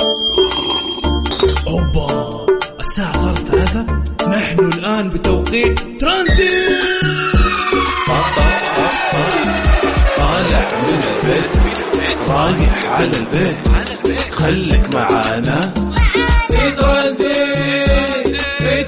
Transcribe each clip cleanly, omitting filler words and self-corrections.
أوبا، الساعة صارت 3. نحن الآن بتوقيت ترانزيت. طالع من البيت رايح على البيت، خليك معانا في ترانزيت. في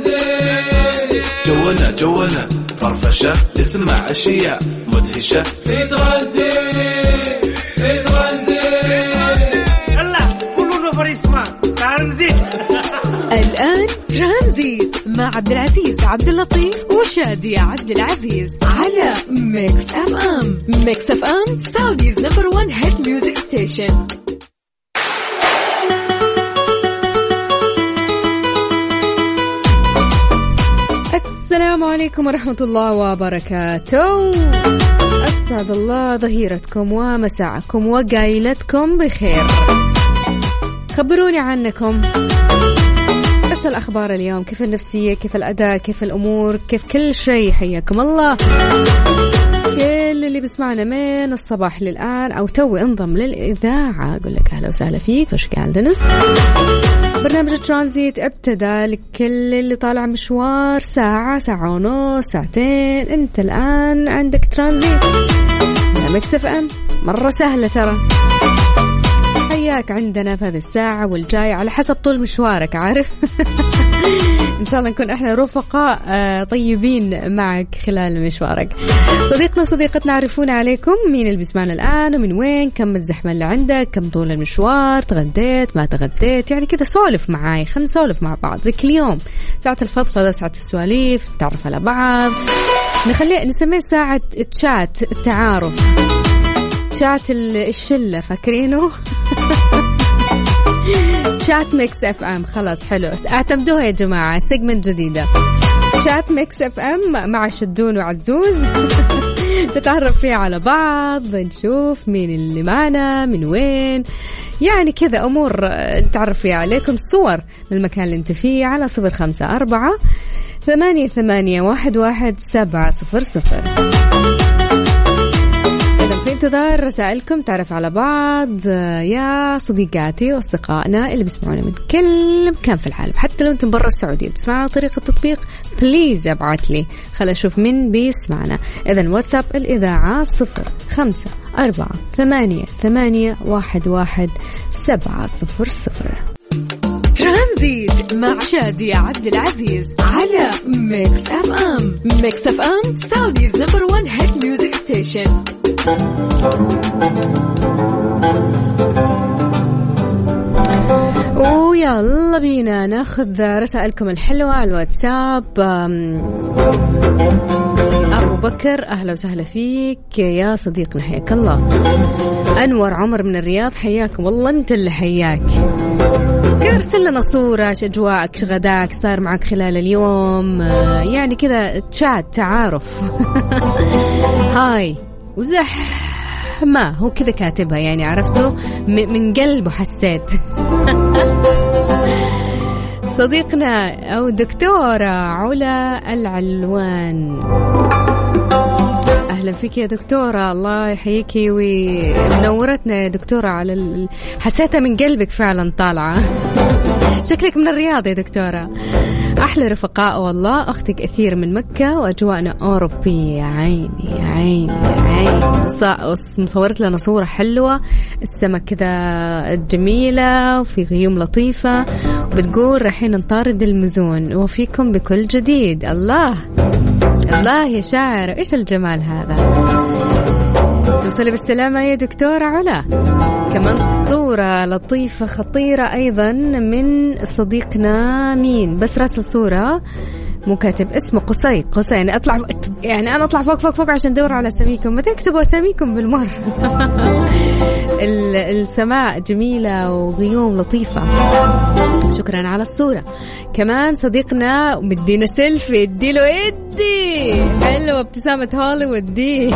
ترانزيت جونا فرفشة، تسمع أشياء مدهشة في ترانزيت. في ترانزيت يلا قولوا فريسما ترانزيت. الآن ترانزيت مع عبد العزيز عبد اللطيف وشادية عبد العزيز على ميكس اف ام. ميكس اف ام سعوديز نمبر 1 هيت ميوزك ستيشن. السلام عليكم ورحمة الله وبركاته. أسعد الله ظهيرتكم ومساءكم وقايلتكم بخير. خبروني عنكم، إيش الأخبار اليوم؟ كيف النفسية؟ كيف الأداء؟ كيف الأمور؟ كيف كل شيء؟ حياكم الله كل اللي بسمعنا من الصباح للآن أو توي انضم للإذاعة. أقول لك أهلا وسهلا فيك. وش قاعد دنس؟ برنامج ترانزيت ابتدى لكل اللي طالع مشوار ساعة، ساعة ونص، ساعتين. انت الآن عندك ترانزيت ميكس اف ام. مرة سهلة ترى. حياك عندنا في هذه الساعة والجاي على حسب طول مشوارك، عارف. إن شاء الله نكون إحنا رفقاء طيبين معك خلال مشوارك. صديقنا صديقتنا عرفونا عليكم، مين اللي بيسمعنا الآن ومن وين، كم الزحمة اللي عندك، كم طول المشوار، تغديت ما تغديت، يعني كذا سولف معاي. خلينا نسولف مع بعض زي كل يوم. ساعة الفضفضة، ساعة السواليف، تعرف على بعض. نسميه ساعة تشات التعارف، شات الشلة، فاكرينه؟ شات ميكس اف ام. خلاص حلو، اعتمدوها يا جماعة، سيجمنت جديدة. شات ميكس اف ام مع شدون وعزوز. تتعرف فيه على بعض، نشوف مين اللي معنا من وين، يعني كذا أمور نتعرف فيها عليكم. صور من المكان اللي انت فيه على 0548811700. في انتظار رسائلكم، تعرف على بعض يا صديقاتي واصدقائنا اللي بيسمعونا من كل مكان في العالم. حتى لو انتم برا السعودية بتسمعنا عن طريق التطبيق، بليز ابعت لي خلي اشوف مين بيسمعنا. اذن واتساب الإذاعة 0548811700. ترانزيت مع شادية عبد العزيز على ميكس اف ام. ميكس اف ام سعوديز نمبر 1 هيت ميوزك ستيشن. ويلا بينا ناخذ رسائلكم الحلوة على الواتساب. أبو بكر أهلا وسهلا فيك يا صديقنا، حياك الله. أنور عمر من الرياض، حياكم والله، أنت اللي حياك. ارسل لنا صورة، أجواءك، غداك صار معك خلال اليوم، يعني كذا تشات تعارف. هاي وزحمة، هو كذا كاتبها، يعني عرفته من قلبه حسيت. صديقنا أو دكتورة علا العلوان، أهلا فيك يا دكتورة، الله يحييكي ومنورتنا يا دكتورة. على حسيتها من قلبك فعلا طالعة. شكلك من الرياض يا دكتورة. أحلى رفقاء والله، أختك أثير من مكة وأجواءنا أوروبية. عيني عيني عيني. مصورت لنا صورة حلوة، السماء كذا جميلة وفي غيوم لطيفة، وبتقول رايحين نطارد المزون وفيكم بكل جديد. الله الله يا شاعر، إيش الجمال هذا. توصلي بالسلامة يا دكتورة علا. كمان صورة لطيفة خطيرة أيضا من صديقنا مين، بس راسل صورة مو كاتب اسمه، قصي يعني أطلع، يعني أنا أطلع فوق عشان أدور على أساميكم، ما تكتبوا أساميكم بالمرة. السماء جميلة وغيوم لطيفة. شكرا على الصورة. كمان صديقنا مدينا سيلفي، اديله ادي حلوة، ابتسامة هوليوود دي.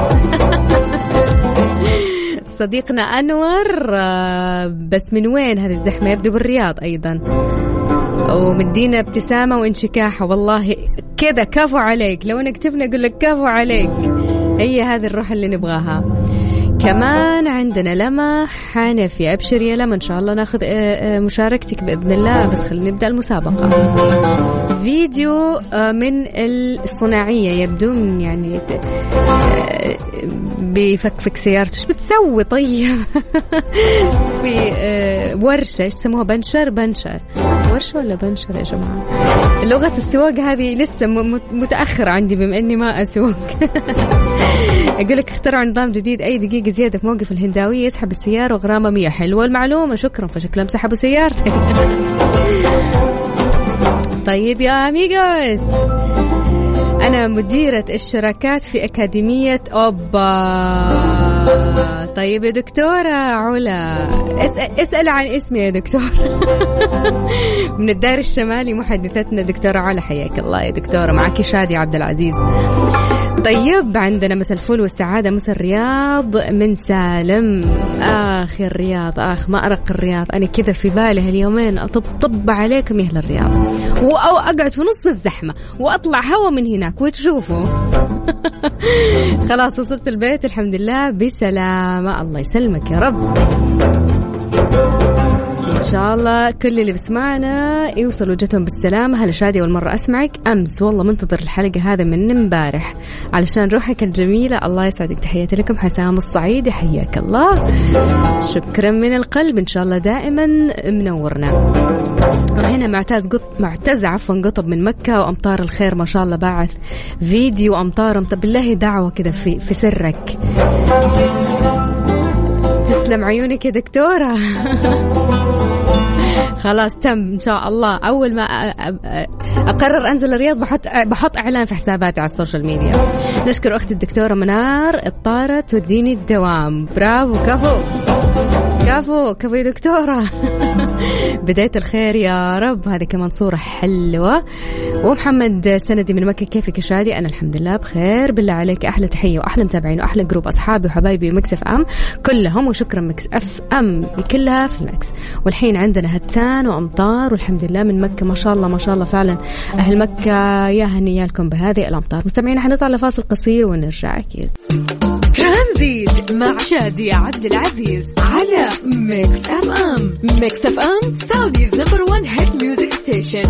صديقنا أنور، بس من وين هذه الزحمة؟ يبدو بالرياض أيضا، ومدينا ابتسامة وانشكاحة. والله كذا كفو عليك، لو انك تشوفنا اقول لك كفو عليك. هي هذه الروح اللي نبغاها. كمان عندنا لما حنفي. أبشر يا لما، إن شاء الله ناخذ مشاركتك بإذن الله. بس خلينا نبدأ المسابقة. فيديو من الصناعية يبدو من يعني بيفكفك سيارته. إيش بتسوي طيب؟ في ورشة، إيش تسموها؟ بنشر ورشة ولا بنشر يا جماعة؟ لغة السواق هذه لسه متأخرة عندي بما أني ما أسوق. أقول لك اخترعوا نظام جديد، أي دقيقة زيادة في موقف الهنداوية يسحب السيارة وغرامة 100. حلوة المعلومة، شكرا. فشكلهم سحبوا سيارتك. طيب يا أميغوس، أنا مديرة الشراكات في أكاديمية أوبا. طيب يا دكتورة علا، اسأل عن اسمي يا دكتور. من الدائر الشمالي محدثتنا دكتورة علا. حياك الله يا دكتورة. معك شادي عبد العزيز. طيب عندنا مساء الفل والسعادة، مساء الرياض من سالم. الرياض ما أرق الرياض. أنا كذا في بالي هاليومين أطبطب عليكم يا أهل الرياض، أو أقعد في نص الزحمة وأطلع هوا من هناك وتشوفوا. خلاص وصلت البيت الحمد لله بسلامة. الله يسلمك يا رب. إن شاء الله كل اللي بسمعنا يوصل وجهتهم بالسلامة. هلا شادي، أول مرة أسمعك. أمس والله منتظر الحلقة هذا من امبارح علشان روحك الجميلة. الله يسعدك. تحياتي لكم حسام الصعيدي، حياك الله. شكرا من القلب. إن شاء الله دائما منورنا. وهنا معتز قطب من مكة، وأمطار الخير ما شاء الله باعث فيديو أمطار. طب بالله دعوة كده في سرك. تسلم عيونك يا دكتورة. خلاص تم إن شاء الله. أول ما أقرر أنزل الرياض بحط إعلان في حساباتي على السوشيال ميديا. نشكر أختي الدكتورة منار الطارة توديني الدوام. برافو، كفو يا دكتورة. بداية الخير يا رب. هذه كمان صورة حلوة. ومحمد سندي من مكة، كيفك يا شادي؟ أنا الحمد لله بخير. بالله عليك أحلى تحية وأحلى متابعين وأحلى جروب أصحابي وحبايبي ومكس اف ام كلهم، وشكرا مكس اف ام كلها في المكس. والحين عندنا هتان وأمطار والحمد لله من مكة. ما شاء الله فعلا أهل مكة يا هنيالكم بهذه الأمطار. مستمعين حنطلع لفاصل قصير ونرجع أكيد. ترانزيت مع شادي عبد العزيز على ميكس اف ام. ميكس اف ام سعوديز نمبر 1 هيت ميوزك ستيشن.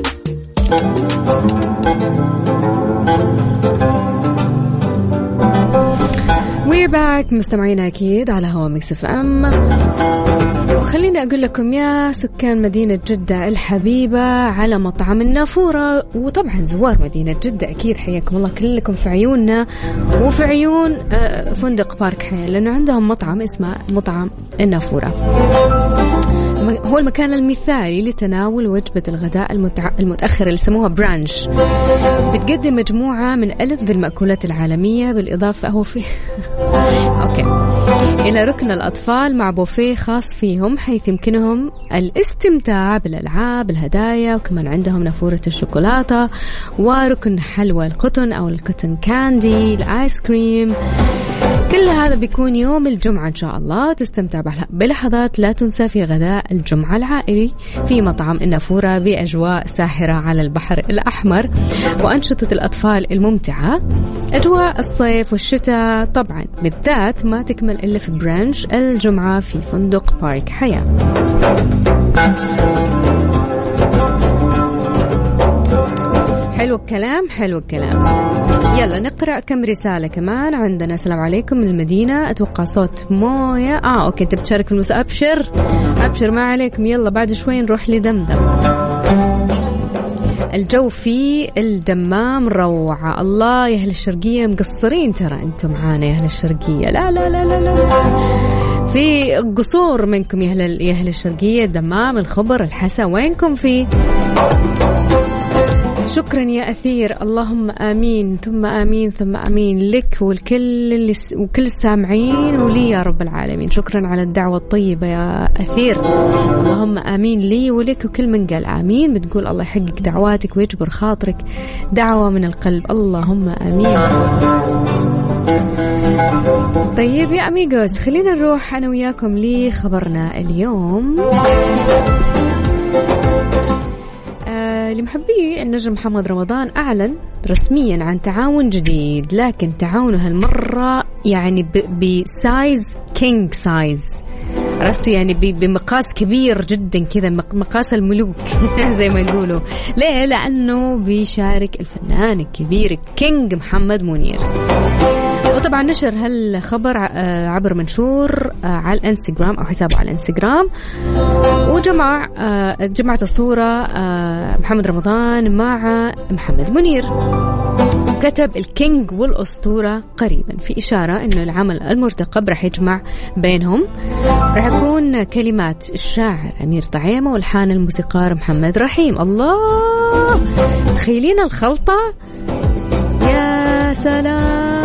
We're back مستمعين أكيد على هوا ميكس اف ام. وخليني أقول لكم يا سكان مدينة جدة الحبيبة على مطعم النافورة، وطبعا زوار مدينة جدة أكيد حياكم الله كلكم في عيوننا وفي عيون فندق بارك حياة، لأنه عندهم مطعم اسمه مطعم النافورة. هو المكان المثالي لتناول وجبة الغداء المتأخر اللي يسموها برانش. بتقدم مجموعة من ألذ المأكولات العالمية، بالإضافة هو في إلى ركن الأطفال مع بوفيه خاص فيهم، حيث يمكنهم الاستمتاع بالألعاب الهدايا، وكمان عندهم نافورة الشوكولاتة وركن حلوى القطن أو القطن كاندي، الآيس كريم. كل هذا بيكون يوم الجمعة إن شاء الله. تستمتع بلحظات لا تنسى في غداء الجمعة العائلي في مطعم النافورة بأجواء ساحرة على البحر الأحمر، وأنشطة الأطفال الممتعة. أجواء الصيف والشتاء طبعا بالذات ما تكمل إلا في برانش الجمعة في فندق بارك حياة. حلو الكلام. يلا نقرأ كم رسالة كمان عندنا. السلام عليكم من المدينة، أتوقع صوت موية. أوكي أنت بتشارك في المسابقة. أبشر ما عليكم. يلا بعد شوي نروح لدمدم. الجو في الدمام روعة. الله يا أهل الشرقية مقصرين ترى أنتم معانا يا أهل الشرقية. لا لا لا لا لا في قصور منكم يا أهل الشرقية. الدمام، الخبر، الحسا، وينكم في؟ شكرا يا أثير. اللهم آمين ثم آمين ثم آمين لك وكل السامعين ولي يا رب العالمين. شكرا على الدعوة الطيبة يا أثير. اللهم آمين لي ولك وكل من قال آمين. بتقول الله يحقق دعواتك ويجبر خاطرك. دعوة من القلب. اللهم آمين. طيب يا أميغوس، خلينا نروح أنا وياكم لخبرنا اليوم. لمحبي النجم محمد رمضان أعلن رسميا عن تعاون جديد، لكن تعاونه هالمرة يعني بسايز كينج سايز، عرفتوا يعني بمقاس كبير جدا كذا، مقاس الملوك زي ما يقولوا. ليه؟ لأنه بيشارك الفنان الكبير كينج محمد منير. وطبعا نشر هالخبر عبر منشور على الانستغرام أو حسابه على الانستغرام، جمعت الصورة محمد رمضان مع محمد منير، كتب الكينج والأسطورة قريبا، في إشارة أنه العمل المرتقب رح يجمع بينهم، رح يكون كلمات الشاعر أمير طعيمة والحان الموسيقار محمد رحيم. الله، تخيلين الخلطة، يا سلام.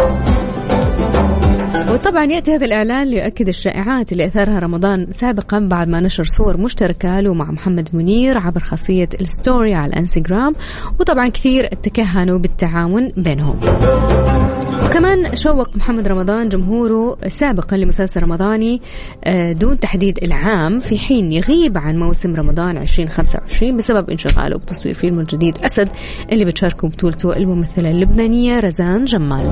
وطبعا يأتي هذا الإعلان ليؤكد الشائعات اللي أثارها رمضان سابقا بعد ما نشر صور مشتركة له مع محمد منير عبر خاصية الستوري على الانستغرام، وطبعا كثير تكهنوا بالتعاون بينهم. وكمان شوق محمد رمضان جمهوره سابقا لمسلسل رمضاني دون تحديد العام، في حين يغيب عن موسم رمضان 2025 بسبب انشغاله بتصوير فيلمه الجديد أسد، اللي بتشاركه بطولته الممثلة اللبنانية رزان جمال.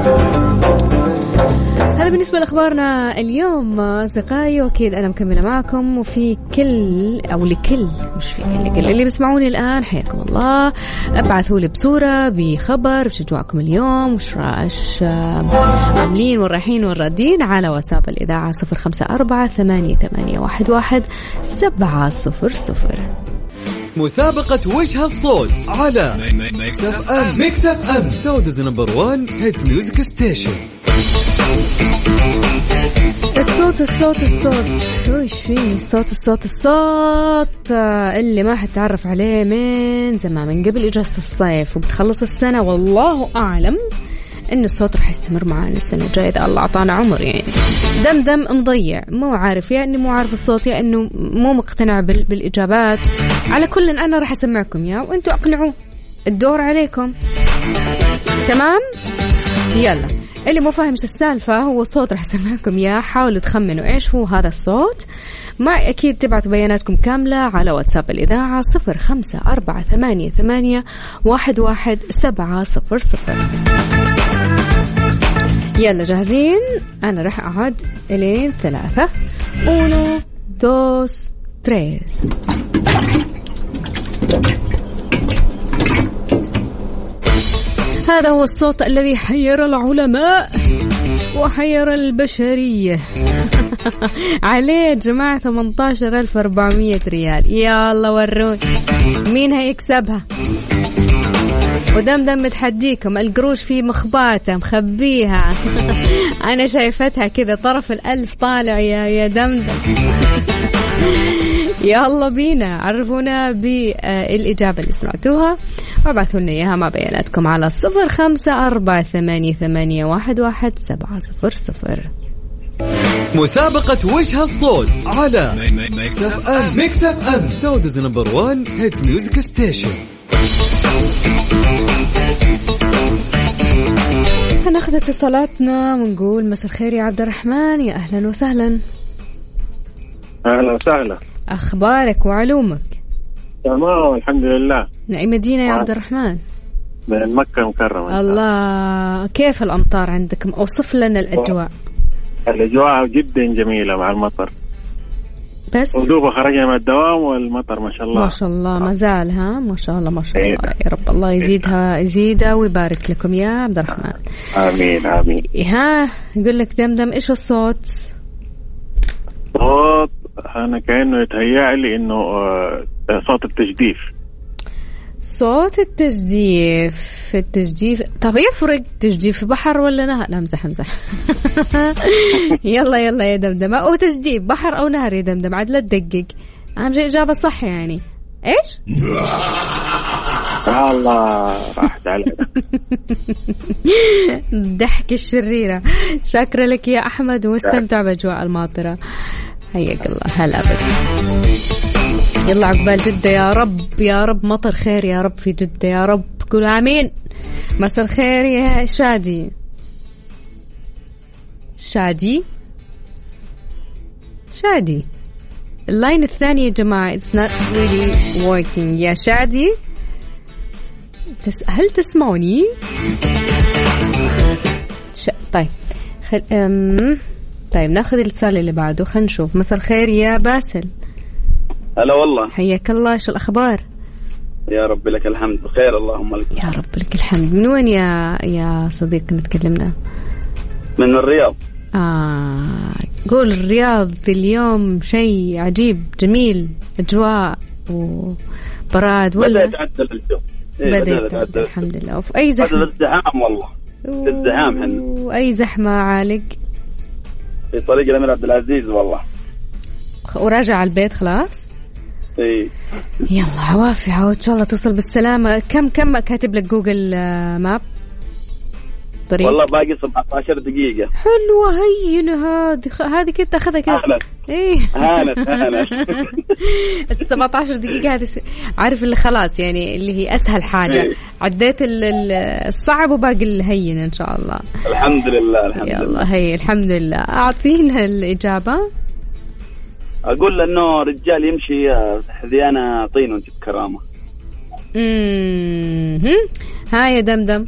هذا بالنسبة لأخبارنا اليوم أصدقائي، وأكيد أنا مكملة معكم، وفي كل أو لكل مش في كل اللي بيسمعوني الآن حياكم الله. ابعثوا لي بصورة بخبر بشجوعكم اليوم، وش عاملين والرايحين والرادين على واتساب الإذاعة 0548811700. مسابقة وجه الصوت على ميكس اف ام سعوديز نمبر 1 هيت ميوزك ستيشن. الصوت وش فيه؟ الصوت اللي ما حتعرف عليه من زمان، من قبل إجازة الصيف وبتخلص السنة، والله أعلم إن الصوت رح يستمر معنا السنة الجاية إذا الله أعطانا عمر. يعني دم مضيع، مو عارف، يا إني مو عارف الصوت، يا إنه مو مقتنع بالإجابات. على كل أنا رح أسمعكم يا وأنتوا أقنعوا، الدور عليكم. تمام؟ يلا، اللي مو فاهم ايش السالفة، هو صوت رح اسمعكم اياه، حاولوا تخمنوا ايش هو هذا الصوت. ما اكيد تبعتوا بياناتكم كاملة على واتساب الإذاعة 0548811700. يلا جاهزين؟ انا رح اعد الين 3. 1 2 3. هذا هو الصوت الذي حير العلماء وحير البشرية. عليه جماعة 18,400 ريال. يا الله وروني مين هيكسبها. ودمدم متحديكم، القروش في مخباتة مخبيها. أنا شايفتها كذا طرف الألف طالع يا دمدم. يلا بينا، عرفونا بالإجابة اللي سمعتوها وابعثوا لنا إياها مع بياناتكم على 0548811700. مسابقة وجه الصوت على ميكس اف ام سعوديز نمبر 1 هيت ميوزك ستيشن. هناخذ اتصالاتنا ونقول مساء الخير يا عبد الرحمن. يا أهلا وسهلا. أهلا وسهلا، أخبارك وعلومك؟ تمام الحمد لله. نعم مدينة يا عبد الرحمن؟ من مكة مكرمة. الله، كيف الأمطار عندكم؟ أوصف لنا الأجواء. الأجواء جدا جميلة مع المطر، بس ودوبة خرجنا من الدوام والمطر ما شاء الله. ما شاء الله ما زال. ها ما شاء الله ما شاء الله. يا رب الله يزيدها ويبارك لكم يا عبد الرحمن. آمين آمين. ها يقول لك دمدم إيش الصوت؟ صوت أنا كأنه يتهيأ لي إنه صوت التجديف. صوت التجديف. طب يفرق تجديف بحر ولا نهر؟ لا امزح يلا يا دمدم، او تجديف بحر او نهر يا دمدم، عاد لا تدقق، اهم شيء اجابه صح. يعني ايش؟ الله راحت عليك. ضحك الشريرة. شاكرة لك يا أحمد واستمتع بأجواء الماطرة. حياك الله. هلا بك. يلا عقبال جدة يا رب، يا رب مطر خير يا رب في جدة يا رب، قولوا آمين. مساء الخير يا شادي. اللاين الثاني يا جماعة it's not really working. يا شادي هل تسمعوني؟ طيب طيب ناخذ الاتصال اللي بعده، خلينا نشوف. مساء الخير يا باسل. هلا والله، حياك الله، شو الأخبار؟ يا رب لك الحمد بخير اللهم لك. يا رب لك الحمد. من وين يا صديقنا تكلمنا؟ من الرياض. قول الرياض اليوم شيء عجيب جميل، أجواء وبراد ولا؟ بدأ يتعدل الجو. بدأ يتعدل الحمد لله. وفي أي زحمة؟ بدأ الزحام والله. الزحام حنا. وأي زحمة عالق؟ في طريق الأمير عبد العزيز والله. وراجع على البيت خلاص؟ إيه. يلا عوافي، إن شاء الله توصل بالسلامة. كم كاتب لك جوجل ماب طريق؟ والله باقي 17 دقيقة. حلوة هينة هذه كنت تاخذها كذا. ايه هانت 17 دقيقة هذه عارف اللي خلاص يعني اللي هي أسهل حاجة. إيه. عديت الصعب وباقي الهين إن شاء الله. الحمد لله الحمد لله. يلا هي الحمد لله. أعطينا الإجابة. أقول إنه رجال يمشي حذيانة طين وانت بكرامة. هاي يا دمدم.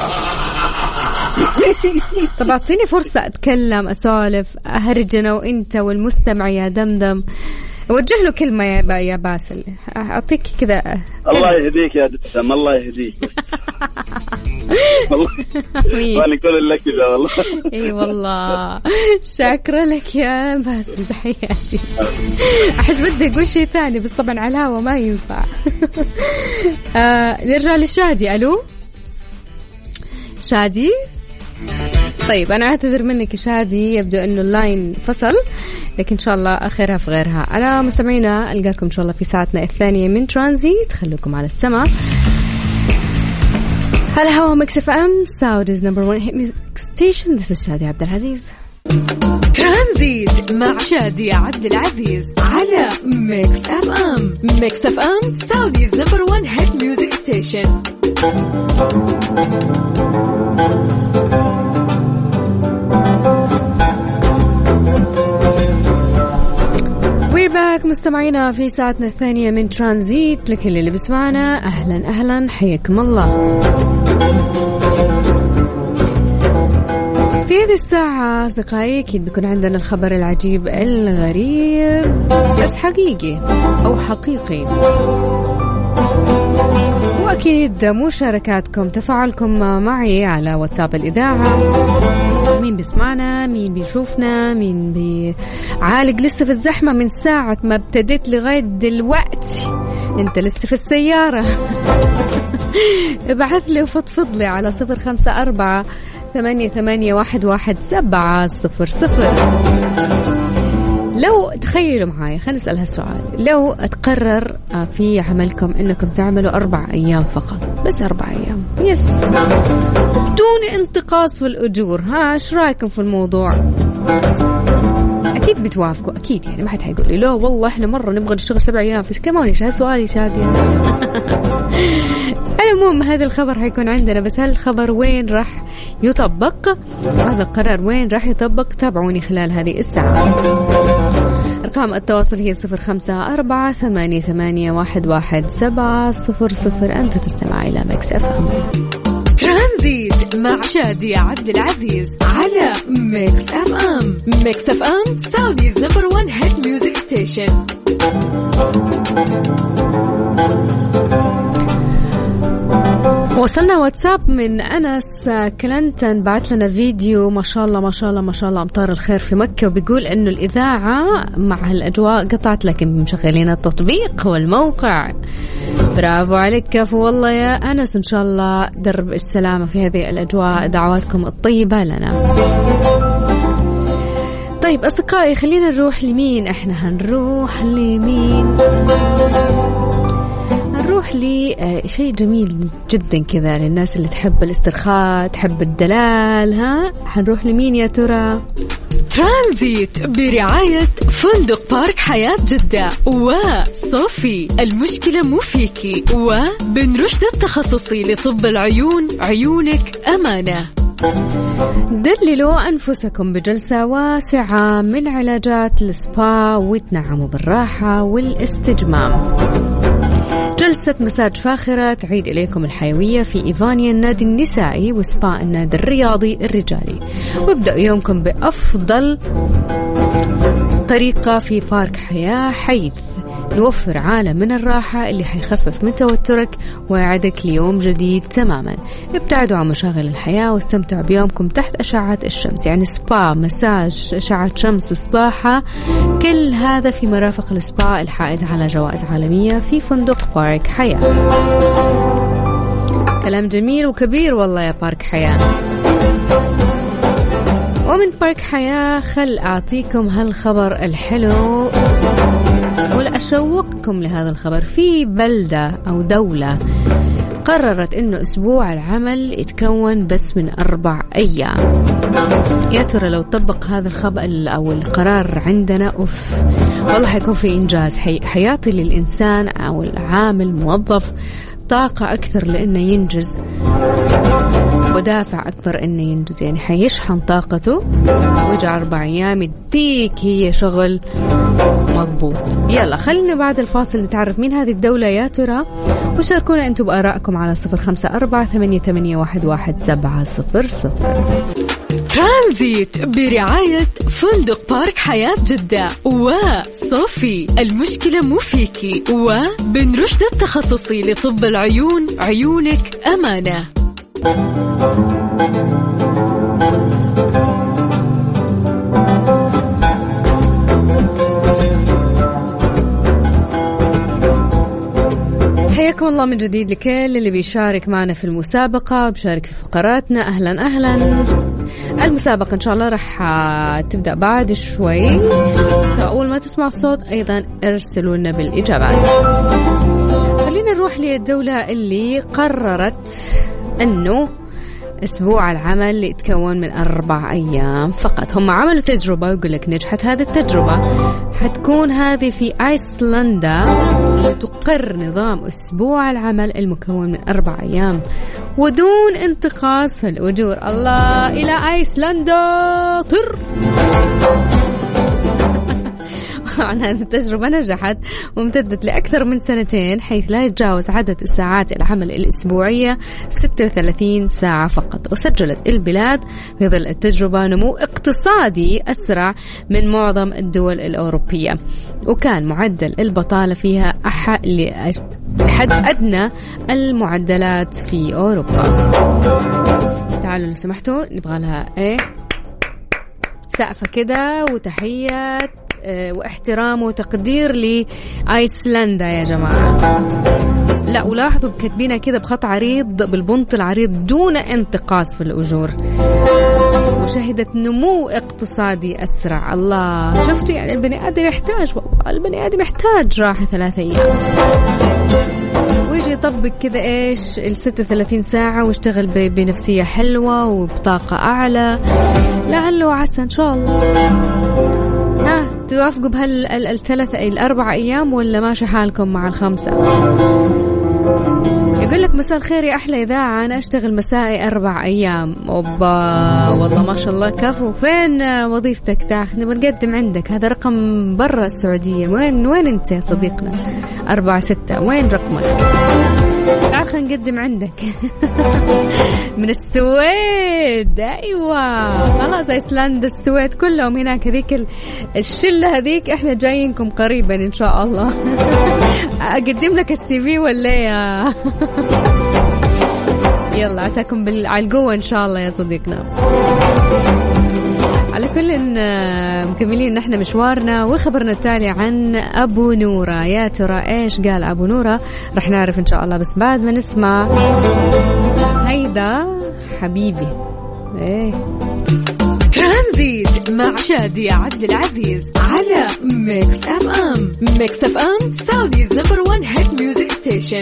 طب أعطيني فرصة أتكلم أسولف أهرج أنا وإنت والمستمع يا دمدم. أوجه له كلمة يا باسل، أعطيك كذا. الله يهديك يا دمدم، الله يهديك. والله وأنا كل لك كذا والله. إيه والله شاكرة لك يا باسل، تحياتي. أحس بدي أقول شيء ثاني بس طبعا على الهوا ما ينفع. نرجع لشادي. ألو شادي. طيب أنا أعتذر منك يا شادي، يبدو أنه اللاين فصل، لكن إن شاء الله آخرها في غيرها. أنا مستمعينا ألقاكم إن شاء الله في ساعتنا الثانية من ترانزيت. خلوكم على السماء. هلا هوا ميكس اف ام سعوديز نمبر 1 هيت ميوزك ستيشن. This is شادي عبد العزيز. ترانزيت مع شادي عبد العزيز على ميكس اف ام. ميكس اف ام سعوديز نمبر 1 هيت ميوزك ستيشن. مستمعينا في ساعتنا الثانية من ترانزيت. لكل اللي بسمعنا أهلا أهلا، حياكم الله. في هذه الساعة أصدقائي أكيد بيكون عندنا الخبر العجيب الغريب بس حقيقي أو حقيقي، وأكيد مشاركاتكم تفاعلكم معي على واتساب الإذاعة. مين بيسمعنا، مين بيشوفنا، مين بيعالج لسه في الزحمة من ساعة ما ابتديت لغاية دلوقتي، انت لسه في السيارة. ابعث لي وفضفض لي على 0548811700. لو تخيلوا معايا، خلينا نسأل هالسؤال، لو تقرر في عملكم انكم تعملوا 4 أيام فقط، بس 4 أيام يس بدون انتقاص في الأجور، ايش رايكم في الموضوع؟ اكيد بتوافقوا اكيد، يعني ما حد حيقول لي لا والله احنا مرة نبغى نشتغل 7 أيام بس. كمان ايش هالسؤال يا شادي؟ المهم هذا الخبر حيكون عندنا، بس هل الخبر وين راح يطبق؟ هذا القرار وين راح يطبق؟ تابعوني خلال هذه الساعة. أرقام التواصل هي 0548811700. أنت تستمع إلى ميكس اف ام. ترانزيت مع شادي عبد العزيز على ميكس اف ام. ميكس اف ام سعوديز نمبر 1 هيت ميوزك ستيشن. وصلنا واتساب من أنس كلنتن، بعت لنا فيديو ما شاء الله ما شاء الله ما شاء الله أمطار الخير في مكة، وبيقول إنه الإذاعة مع الأجواء قطعت لكن مشغلين التطبيق والموقع. برافو عليك كفو والله يا أنس، إن شاء الله درب السلامة في هذه الأجواء، دعواتكم الطيبة لنا. طيب أصدقائي خلينا نروح لمين؟ إحنا هنروح لمين؟ نروح لي شيء جميل جدا كذا للناس اللي تحب الاسترخاء، تحب الدلال. حنروح لمين يا ترى؟ ترانزيت برعاية فندق بارك حياة جدة وصوفي. المشكلة مو فيكي، وبن رشد التخصصي لطب العيون، عيونك أمانة. دللوا أنفسكم بجلسة واسعة من علاجات السبا وتنعموا بالراحة والاستجمام. جلسة مساج فاخرة تعيد إليكم الحيوية في إيفانيا النادي النسائي وسبا النادي الرياضي الرجالي. وابدأوا يومكم بأفضل طريقة في بارك حياة، حيث نوفر عالم من الراحة اللي حيخفف من توترك ويعدك ليوم جديد تماما. ابتعدوا عن مشاغل الحياة واستمتعوا بيومكم تحت أشعة الشمس، يعني سبا، مساج، أشعة شمس وسباحة، كل هذا في مرافق السبا الحائز على جوائز عالمية في فندق بارك حياة. كلام جميل وكبير والله يا بارك حياة. ومن بارك حياة خل أعطيكم هالخبر الحلو ولا أشوقكم لهذا الخبر. في بلدة أو دولة قررت إنه أسبوع العمل يتكون بس من 4 أيام. يا ترى لو طبق هذا الخبر أو القرار عندنا والله حيكون في إنجاز، حيعطي للإنسان أو العامل موظف طاقة أكثر لأنه ينجز ودافع أكبر إنه ينجز، يعني حيشحن طاقته ويجعل 4 أيام يديك هي شغل مضبوط. يلا خلينا بعد الفاصل نتعرف مين هذه الدولة يا ترى، وشاركونا أنتم بآرائكم على 0548811700. ترانزيت برعاية فندق بارك حياة جدة وصوفي، المشكلة مو فيكي، وبن رشد التخصصي لطب العيون، عيونك أمانة. حياكم الله من جديد لكل اللي بيشارك معنا في المسابقة، بشارك في فقراتنا. أهلا أهلا. المسابقة إن شاء الله رح تبدأ بعد شوي، أول ما تسمع الصوت أيضا ارسلوا لنا بالإجابات. خلينا نروح للدولة اللي قررت أنه أسبوع العمل يتكون من 4 أيام فقط. هم عملوا تجربة ويقول لك نجحت هذه التجربة، حتكون هذه في أيسلندا اللي تقر نظام أسبوع العمل المكون من 4 أيام ودون انتقاص في الأجور. الله، إلى أيسلندا طر. عن هذه التجربة نجحت وامتدت لأكثر من 2 حيث لا يتجاوز عدد ساعات العمل الأسبوعية 36 ساعة فقط. وسجلت البلاد في ظل التجربة نمو اقتصادي أسرع من معظم الدول الأوروبية، وكان معدل البطالة فيها لحد أدنى المعدلات في أوروبا. تعالوا لو سمحتوا نبغى لها سقفة كده وتحيات واحترام وتقدير لأيسلندا يا جماعة. لا، ولاحظوا كاتبينها كده بخط عريض بالبنط العريض دون انتقاص في الأجور، وشهدت نمو اقتصادي أسرع. الله، شفتوا يعني البني آدم يحتاج، والله البني آدم يحتاج راحة 3 أيام ويجي يطبق كده إيش 36 ساعة واشتغل بنفسية حلوة وبطاقة أعلى. لعله وعسى إن شاء الله. توافقوا ال4 أيام ولا ماشي حالكم مع 5؟ يقول لك مساء الخير يا أحلى إذاعة، أنا أشتغل مسائي 4 أيام. أوبا، والله ما شاء الله كفو. فين وظيفتك تاخذ؟ بنقدم عندك، هذا رقم برا السعودية. وين أنت يا صديقنا؟ 4-6، وين رقمك؟ تعال خلينا نقدم عندك. من السويد. أيوة خلاص، أيسلندا السويد كلهم هناك، هذيك الشلة هذيك احنا جايينكم قريبا إن شاء الله. أقدم لك الCV ولا يا يلا عساكم على القوة إن شاء الله يا صديقنا. على كل مكملين نحن مشوارنا، وخبرنا التالي عن أبو نورة. يا ترى إيش قال أبو نورة؟ رح نعرف إن شاء الله، بس بعد ما نسمع هيدا حبيبي. ترانزيت مع شادية عبد العزيز على ميكس أف أم. ميكس أف أم سعوديز نمبر 1 هيت ميوزك ستيشن.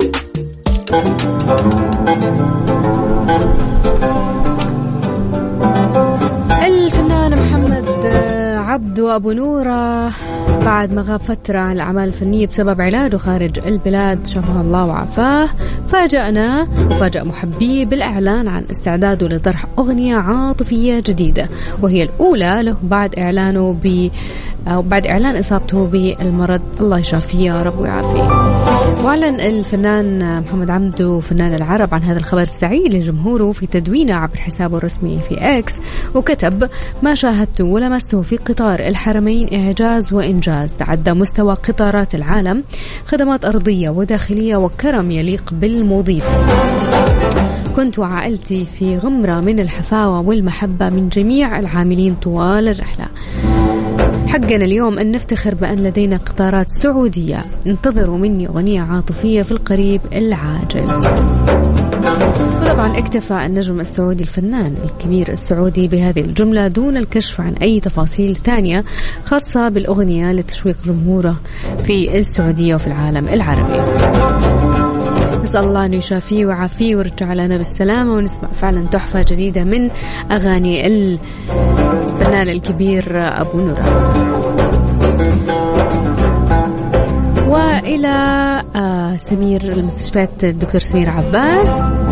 الفنان محمد عبد وأبو نورة بعد ما غاب فترة عن الأعمال الفنية بسبب علاجه خارج البلاد، شفاه الله وعافاه، فاجأنا وفاجأ محبيه بالإعلان عن استعداده لطرح أغنية عاطفية جديدة، وهي الأولى له بعد إعلانه بعد إعلان إصابته بالمرض. الله يشافيه يا رب ويعافيه. وأعلن الفنان محمد عبده فنان العرب عن هذا الخبر السعيد لجمهوره في تدوينه عبر حسابه الرسمي في إكس، وكتب: ما شاهدته ولمسته في قطار الحرمين إعجاز وإنجاز، تعدى مستوى قطارات العالم، خدمات أرضية وداخلية وكرم يليق بالمضيف. كنت وعائلتي في غمرة من الحفاوة والمحبة من جميع العاملين طوال الرحلة. حقنا اليوم أن نفتخر بأن لدينا قطارات سعودية. انتظروا مني أغنية عاطفية في القريب العاجل. وطبعا اكتفى النجم السعودي الفنان الكبير السعودي بهذه الجملة دون الكشف عن أي تفاصيل ثانية خاصة بالأغنية لتشويق جمهوره في السعودية وفي العالم العربي. نسأل الله أن يشافيه ويعافيه ويرجع لنا بالسلامة، ونسمع فعلا تحفة جديدة من أغاني الفنان الكبير أبو نورا. وإلى سمير المستشفيات الدكتور سمير عباس.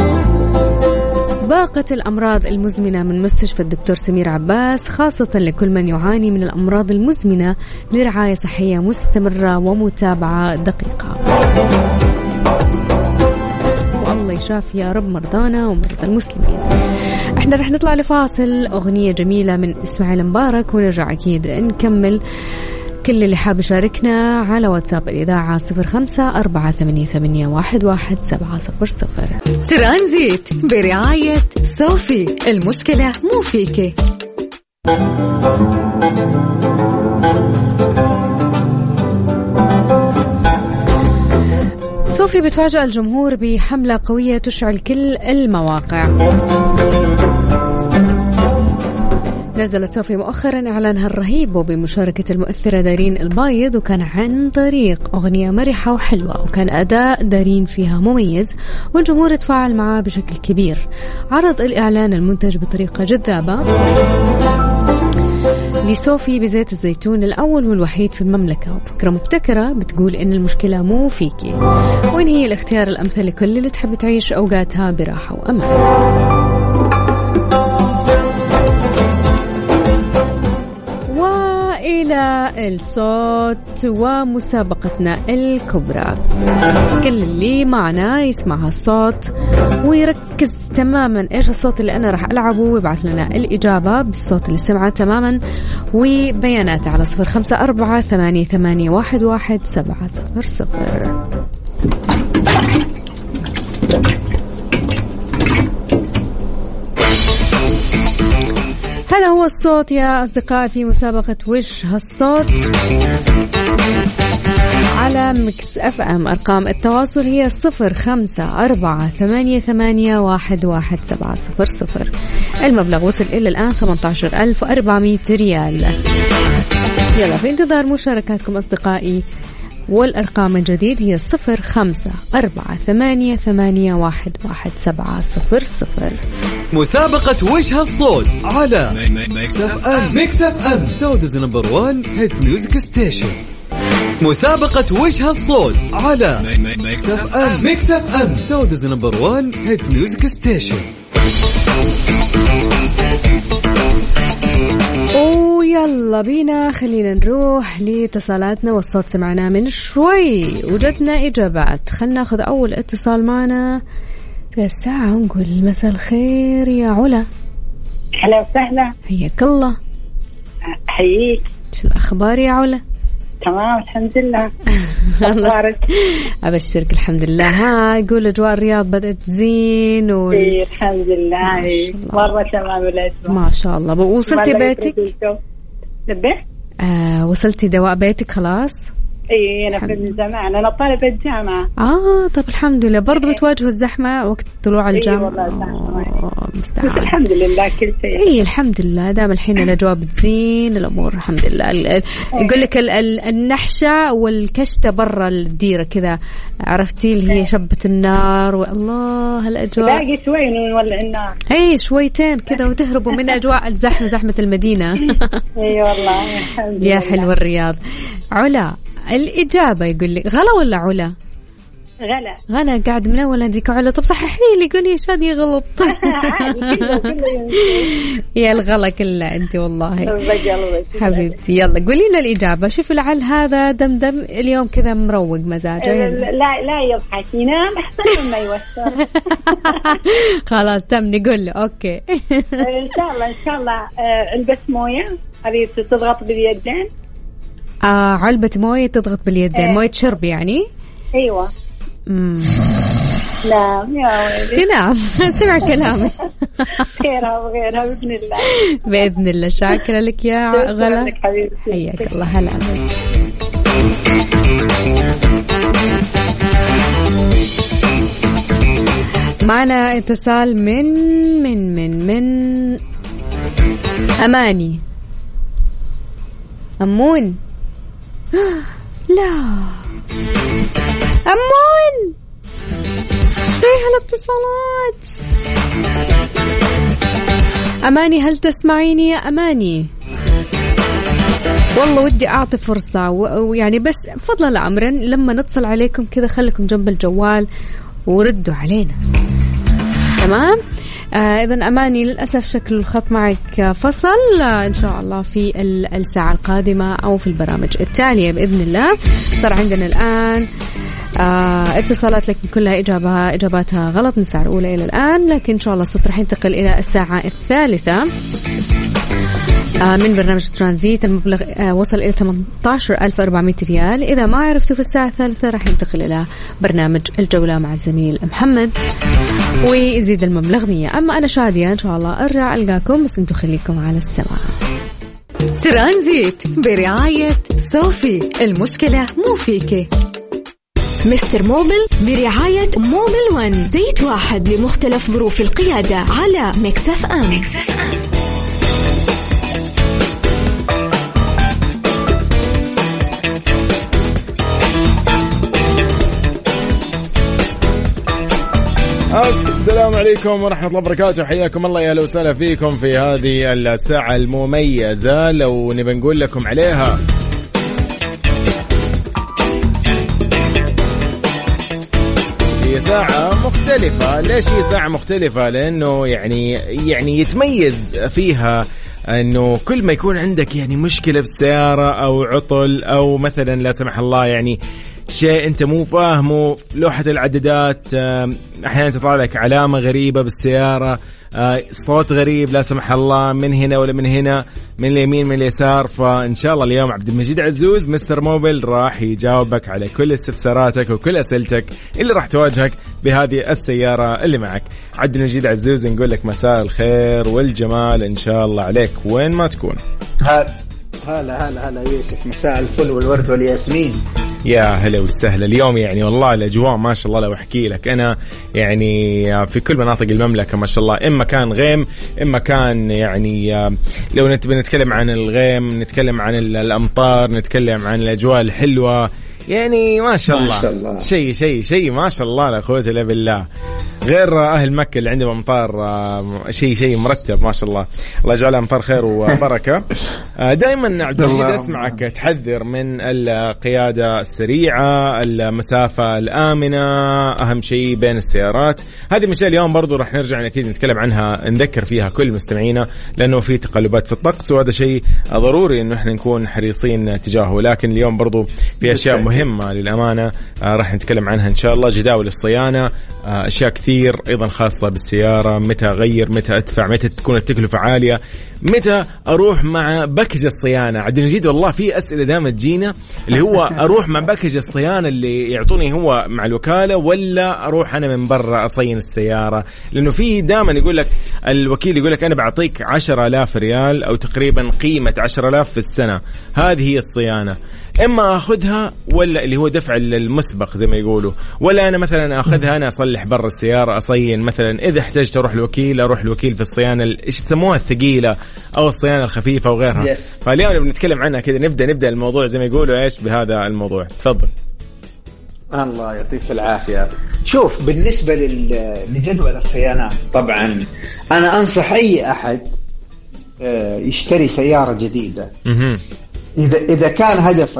باقة الأمراض المزمنة من مستشفى الدكتور سمير عباس خاصة لكل من يعاني من الأمراض المزمنة لرعاية صحية مستمرة ومتابعة دقيقة. والله يشافي يا رب مرضانا ومرضى المسلمين. احنا رح نطلع لفاصل أغنية جميلة من إسماعيل مبارك ونرجع أكيد نكمل. كل اللي حاب يشاركنا على واتساب الإذاعة 0548811700. ترانزيت برعاية صوفي، المشكلة مو فيكي. صوفي بتفاجأ الجمهور بحملة قوية تشعل كل المواقع. نزلت صوفي مؤخرا إعلانها الرهيب وبمشاركة المؤثرة دارين البايض، وكان عن طريق أغنية مرحة وحلوة، وكان أداء دارين فيها مميز والجمهور تفاعل معه بشكل كبير. عرض الإعلان المنتج بطريقة جذابة لصوفي بزيت الزيتون الأول والوحيد في المملكة، وفكرة مبتكرة بتقول إن المشكلة مو فيكي، وإن هي الاختيار الأمثل لكل اللي تحب تعيش أوقاتها براحة وأمان. إلى الصوت ومسابقتنا الكبرى. كل اللي معنا يسمع الصوت ويركز تماما إيش الصوت اللي أنا راح ألعبه، ويبعث لنا الإجابة بالصوت اللي سمعه تماما وبياناته على 0548811700. هذا هو الصوت يا أصدقائي في مسابقة وش هالصوت على ميكس اف ام. أرقام التواصل هي 0548811700. المبلغ وصل إلى الآن 18,400 ريال. يلا في انتظار مشاركاتكم أصدقائي، والأرقام الجديد هي 0548811700. مسابقة وش هالصوت على ميكس اف ام. ميكس اف ام سعوديز نمبر 1 هيت ميوزك ستيشن. مسابقة وش هالصوت على ميكس اف ام. ميكس اف ام سعوديز نمبر 1 هيت ميوزك ستيشن. ويلا بينا خلينا نروح لاتصالاتنا، والصوت سمعناه من شوي وجدنا إجابات. خلنا ناخذ أول اتصال معنا في الساعة ونقول مساء الخير يا علا. هلا وسهلا. حياك الله. حييك. شو الأخبار يا علا؟ تمام الحمد لله. أبشرك الحمد لله. ها يقول أجواء الرياض بدأت تزين الحمد لله مرة تمام الأجواء ما شاء الله. وصلتي بيتك؟ وصلتي دواء بيتك خلاص؟ اي انا من زمان، انا طالبة جامعة. طب الحمد لله. برضو بتواجهوا الزحمة وقت طلوع الجامعة؟ والله الحمد لله كل شيء. الحمد لله دام الحين الاجواء بتزين الامور الحمد لله. يقول لك النحشة والكشتة برا الديرة كذا، عرفتي اللي هي شبة النار. والله الاجواء باقي شوي نولع النار. شويتين كذا وتهربوا من اجواء الزحمة، زحمة المدينة. والله الحمد لله. يا حلو الرياض. علا الإجابة يقول لي غلا ولا علا؟ غلا قاعد من أول هذيك على. طب صححي لي قولي شادي غلط. يا الغلا كله أنت والله حبيبتي. يلا قولي لنا الإجابة. شوفي لعل هذا دمدم اليوم كذا مروق مزاجه. لا يضحك ينام أحسن ما يوتر. خلاص تم نقول له أوكي. إن شاء الله علبة موية هذه تضغط باليدين. علبة موية تضغط باليدين. موية شرب يعني. أيوة. نعم يا ولدي. نعم سمع كلامي. خيرها وغيرها بإذن الله. بإذن الله. شاكرة لك يا غلا. حياك الله. هلا معنا اتصال من أماني. أمون. لا أمون فيها الاتصالات. أماني هل تسمعيني يا أماني؟ والله ودي أعطي فرصة ويعني بس فضلا أمرا لما نتصل عليكم كذا خليكم جنب الجوال وردوا علينا. تمام. إذن أماني للأسف شكل الخط معك فصل. إن شاء الله في الساعة القادمة أو في البرامج التالية بإذن الله. صار عندنا الآن اتصالات لكن كلها إجاباتها غلط من الساعة الأولى إلى الآن، لكن إن شاء الله الصوت رح ينتقل إلى الساعة الثالثة من برنامج ترانزيت. المبلغ وصل إلى 18,400 ريال. إذا ما عرفتوا في الساعة الثالثة رح ينتقل إلى برنامج الجولة مع الزميل محمد ويزيد المبلغ 100. أما أنا شادية إن شاء الله أرجع ألقاكم، بس أنتوا خليكم على السماع. ترانزيت برعاية صوفي. المشكلة مو فيكي. مستر موبل برعاية موبل 1 زيت واحد لمختلف ظروف القيادة على ميكس اف ام. السلام عليكم ورحمة الله وبركاته. حياكم الله، يا أهلا وسهلا فيكم في هذه الساعة المميزة لو نبي نقول لكم عليها. هي ساعة مختلفة. ليش هي ساعة مختلفة؟ لأنه يعني يتميز فيها أنه كل ما يكون عندك يعني مشكلة بالسيارة أو عطل أو مثلا لا سمح الله يعني شيء أنت مو فاهمه، لوحة العدادات أحيانا تطلع لك علامة غريبة بالسيارة، صوت غريب لا سمح الله من هنا ولا من هنا، من اليمين من اليسار. فإن شاء الله اليوم عبد المجيد عزوز مستر موبل راح يجاوبك على كل استفساراتك وكل أسئلتك اللي راح تواجهك بهذه السيارة اللي معك. عبد المجيد عزوز نقول لك مساء الخير والجمال إن شاء الله عليك وين ما تكون. هلا يوسف، مساء الفل والورد والياسمين. يا هلا وسهلا. اليوم يعني والله الأجواء ما شاء الله، لو أحكي لك أنا يعني في كل مناطق المملكة ما شاء الله، إما كان غيم إما كان يعني لو نتكلم عن الغيم، نتكلم عن الأمطار، نتكلم عن الأجواء الحلوة، يعني ما شاء الله, ما شاء الله. شيء ما شاء الله لا قوة إلا بالله. غير أهل مكة اللي عندهم أمطار شيء مرتب ما شاء الله. الله يجعلها أمطار خير وبركة. دائما عبد المجيد أسمعك تحذر من القيادة السريعة، المسافة الآمنة، أهم شيء بين السيارات. هذه مشاكل اليوم برضو رح نرجع أكيد نتكلم عنها، نذكر فيها كل مستمعينا لأنه في تقلبات في الطقس وهذا شيء ضروري إنه إحنا نكون حريصين تجاهه. لكن اليوم برضو في أشياء مهمة للأمانة رح نتكلم عنها إن شاء الله. جداول الصيانة، أشياء كثير أيضا خاصة بالسيارة، متى أغير، متى أدفع، متى تكون التكلفة عالية، متى أروح مع باكج الصيانة. عبد المجيد والله في أسئلة دائما تجينا اللي هو أروح مع باكج الصيانة اللي يعطوني هو مع الوكالة ولا أروح أنا من برا أصين السيارة؟ لأنه في دائما يقول لك الوكيل يقول لك أنا بعطيك 10,000 ريال أو تقريبا قيمة 10,000 في السنة، هذه هي الصيانة، إما أخذها ولا اللي هو دفع المسبق زي ما يقولوا، ولا أنا مثلا أخذها أنا أصلح برا السيارة أصين مثلا إذا احتجت أروح الوكيل في الصيانة إيش تسموها الثقيلة أو الصيانة الخفيفة وغيرها. فاليوم بنتكلم عنها كذا، نبدأ الموضوع زي ما يقولوا إيش بهذا الموضوع. تفضل. الله يعطيك العافية. شوف، بالنسبة لجدول الصيانات طبعا أنا أنصح أي أحد يشتري سيارة جديدة إذا كان هدفك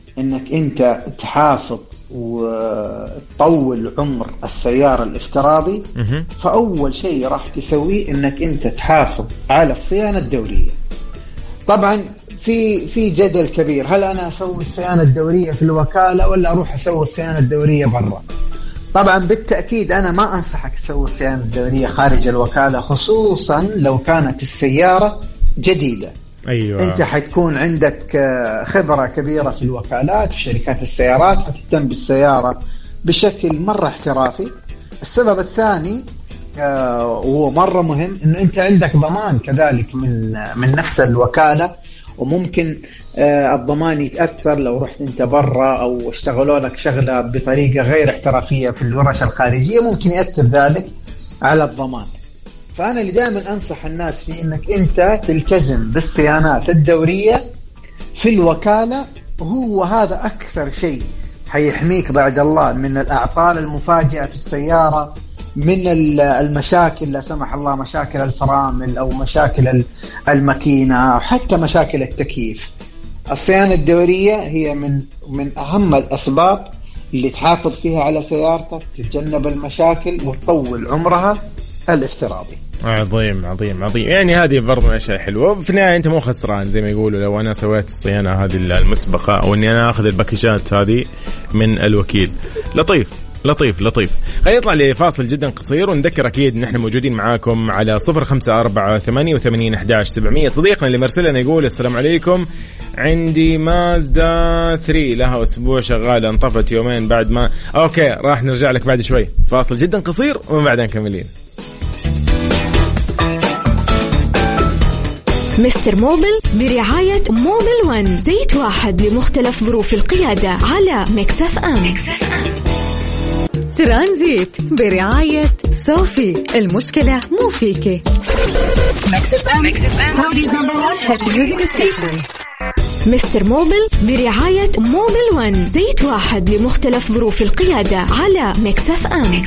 انك انت تحافظ وتطول عمر السيارة الافتراضي، فاول شيء راح تسويه انك انت تحافظ على الصيانة الدورية. طبعا في جدل كبير، هل انا اسوي الصيانة الدورية في الوكالة ولا اروح اسوي الصيانة الدورية برا؟ طبعا بالتأكيد أنا ما أنصحك تسوي الصيانة الدورية خارج الوكالة، خصوصا لو كانت السيارة جديدة. أيوة. أنت حتكون عندك خبرة كبيرة في الوكالات في شركات السيارات، حتهتم بالسيارة بشكل مرة احترافي. السبب الثاني وهو مرة مهم إنه أنت عندك ضمان كذلك من نفس الوكالة، وممكن الضمان يتأثر لو رحت انت برا او اشتغلوا لك شغلة بطريقة غير احترافية في الورش الخارجية، ممكن يأثر ذلك على الضمان. فأنا اللي دائما أنصح الناس في انك انت تلتزم بالصيانات الدورية في الوكالة، وهو هذا أكثر شيء حيحميك بعد الله من الأعطال المفاجئة في السيارة، من المشاكل لا سمح الله، مشاكل الفرامل أو مشاكل الماكينة أو حتى مشاكل التكييف. الصيانة الدورية هي من أهم الأسباب اللي تحافظ فيها على سيارتك، تتجنب المشاكل وتطول عمرها الافتراضي. عظيم عظيم عظيم. يعني هذه برضه أشياء حلوة. في النهاية أنت مو خسران زي ما يقولوا لو أنا سويت الصيانة هذه المسبقة، أو إني أنا أخذ الباكيجات هذه من الوكيل. لطيف لطيف لطيف. خلينا نطلع لفاصل جدا قصير، ونذكر أكيد إن إحنا موجودين معاكم على 0548811700. صديقنا اللي مرسلنا يقول السلام عليكم، عندي مازدا 3 لها أسبوع شغالة، انطفت يومين بعد ما أوكي. راح نرجع لك بعد شوي، فاصل جدا قصير ومن بعدين نكملين. مستر موبل برعاية موبل 1، زيت واحد لمختلف ظروف القيادة على ميكس اف ام. ترانزيت برعاية صوفي، المشكلة مو فيكي. ميكس اف ام سعوديز نمبر 1 ميوزك ستيشن. مستر موبل برعاية موبل 1، زيت واحد لمختلف ظروف القيادة على ميكس اف ام.